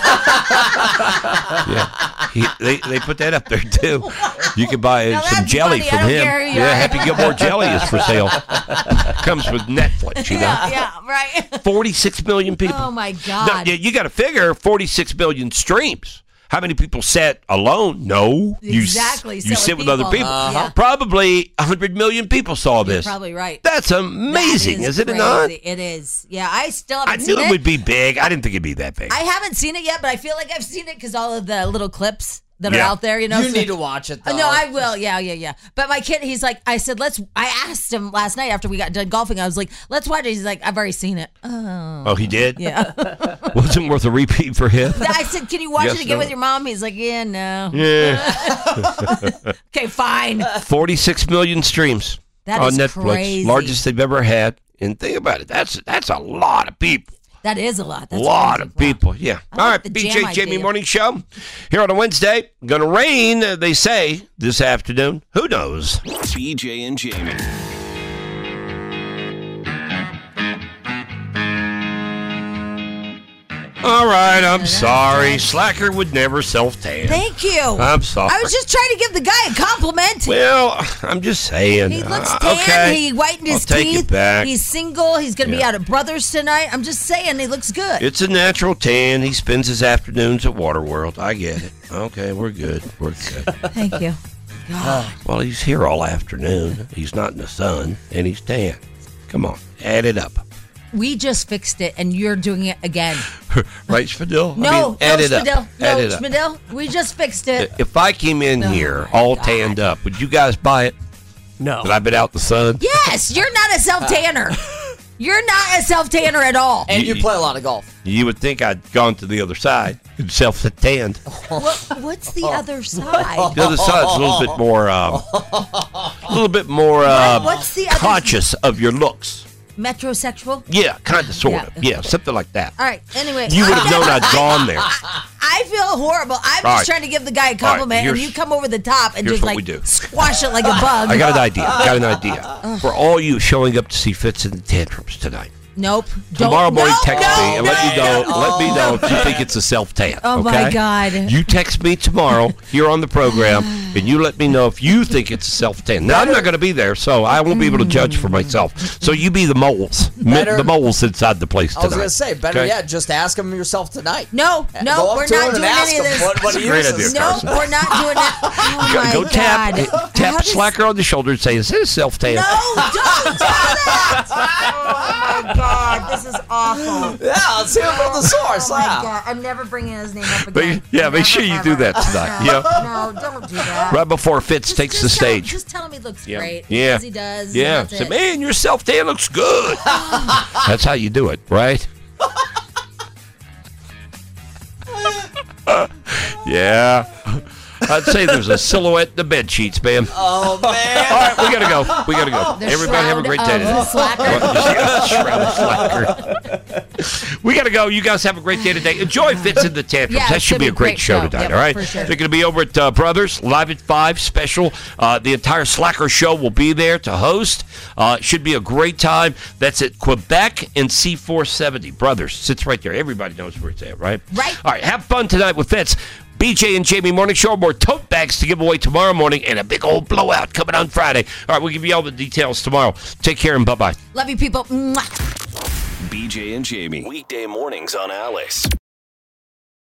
Yeah. He, they, they put that up there too. You can buy Now some that's jelly funny. I from don't him. care who you Yeah, are. Happy Gilmore jelly is for sale. Comes with Netflix, you know. Yeah, yeah, right. forty-six million people. Oh my No, God. you, you got to figure forty-six million streams. How many people sat alone? No. You, s- Exactly, You sit sit with with other people. people. Uh-huh. Probably one hundred million people saw this. You're probably right. That's amazing, That is it not? crazy. It is. Yeah, I still I haven't knew seen it would be big. I didn't think it'd be that big. I haven't seen it yet, but I feel like I've seen it because all of the little clips that are Yeah. out there, you know. You so- need to watch it, Uh, though. No, I will. Yeah, yeah, yeah. But my kid, he's like, I said, let's. I asked him last night after we got done golfing. I was like, let's watch it. He's like, I've already seen it. Oh. Oh, he did? Yeah. Wasn't worth a repeat for him. I said, can you watch Yes, it again no. with your mom? He's like, yeah, no. Yeah. Okay, fine. forty-six million streams That on is Netflix. crazy. Largest they've ever had. And think about it. That's that's a lot of people. That is a lot. A That's lot crazy. of people. Yeah. I All like right. the B jam J Jamie idea. Morning Show here on a Wednesday. Going to rain, uh, they say, this afternoon. Who knows? B J and Jamie. All right. I'm sorry. Slacker would never self-tan. Thank you. I'm sorry. I was just trying to give the guy a compliment. Well, I'm just saying. He looks Uh, tan. okay. He whitened his I'll take teeth. it back. He's single. He's going to be Yeah. out at Brothers tonight. I'm just saying, he looks good. It's a natural tan. He spends his afternoons at Waterworld. I get it. Okay, we're good. We're good. Thank you. Well, he's here all afternoon. He's not in the sun, and he's tan. Come on, add it up. We just fixed it, and you're doing it again. Right, Spadil? No, I mean, add no, it up. Spadil. No, Add it up. Spadil. We just fixed it. If I came in Oh, here all tanned up, would you guys buy it? No. But I've been out in the sun. Yes, you're not a self tanner. You're not a self tanner at all. And you play a lot of golf. You would think I'd gone to the other side and self-tanned. What, what's the other side? The other side's a little bit more, um, a little bit more um, What- what's the other- conscious of your looks. Metrosexual? Yeah, kind of, sort Yeah. of. Yeah, something like that. All right, anyway. You would have known I'd gone there. I feel horrible. I'm All just right. trying to give the guy a All right, compliment, and here's- you come over the top and here's just what like we do. squash it like a bug. I got an idea. Got an idea. For all you showing up to see Fitz in the tantrums tonight. Nope. Tomorrow Don't- morning, no, text no, me and let me know. no. Let me know if you think it's a self tan. Oh, okay? my God. You text me tomorrow here on the program, and you let me know if you think it's a self tan. Now I'm not going to be there, so I won't be able to judge for myself. So you be the moles, Better- the moles inside the place I tonight. was going to say, better okay? yet, just ask him yourself tonight. No, Go no, up we're to him not and doing ask any of him this. what- what That's he a great uses. idea, No, Carson. we're not doing that. Oh, Go, my go God. tap tap How does- Slacker on the shoulder and say, "Is it a self tan?" No, don't do that. Oh, my God. This is awful. Yeah, let's hear from the source. Oh, my yeah. God. I'm never bringing his name up But, again. yeah, make Never, sure you ever. do that tonight. No, Yeah. no, don't do that. Right before Fitz takes the Just tell him- stage. Just tell him he looks Yeah. great. Yeah. Because he does. Yeah. and that's Say, it. man, your self tan looks good. That's how you do it, right? Yeah. I'd say there's a silhouette in the bed sheets, man. Oh, man. All right, we got to go. We got to go. The Everybody have a shroud great of day today. the slacker. Yeah, shroud of slacker. We got to go. You guys have a great day today. Enjoy Fitz in the Tantrums. Yeah, that it's should gonna be be a a great great show show. tonight, Yep, all right? for sure. They're going to be over at uh, Brothers, live at five, special. Uh, the entire Slacker show will be there to host. Uh, should be a great time. That's at Quebec and C four seventy. Brothers sits right there. Everybody knows where it's at, right? Right. All right, have fun tonight with Fitz. B J and Jamie Morning Show, more tote bags to give away tomorrow morning, and a big old blowout coming on Friday. All right, we'll give you all the details tomorrow. Take care and bye-bye. Love you, people. Mwah. B J and Jamie. Weekday mornings on Alice.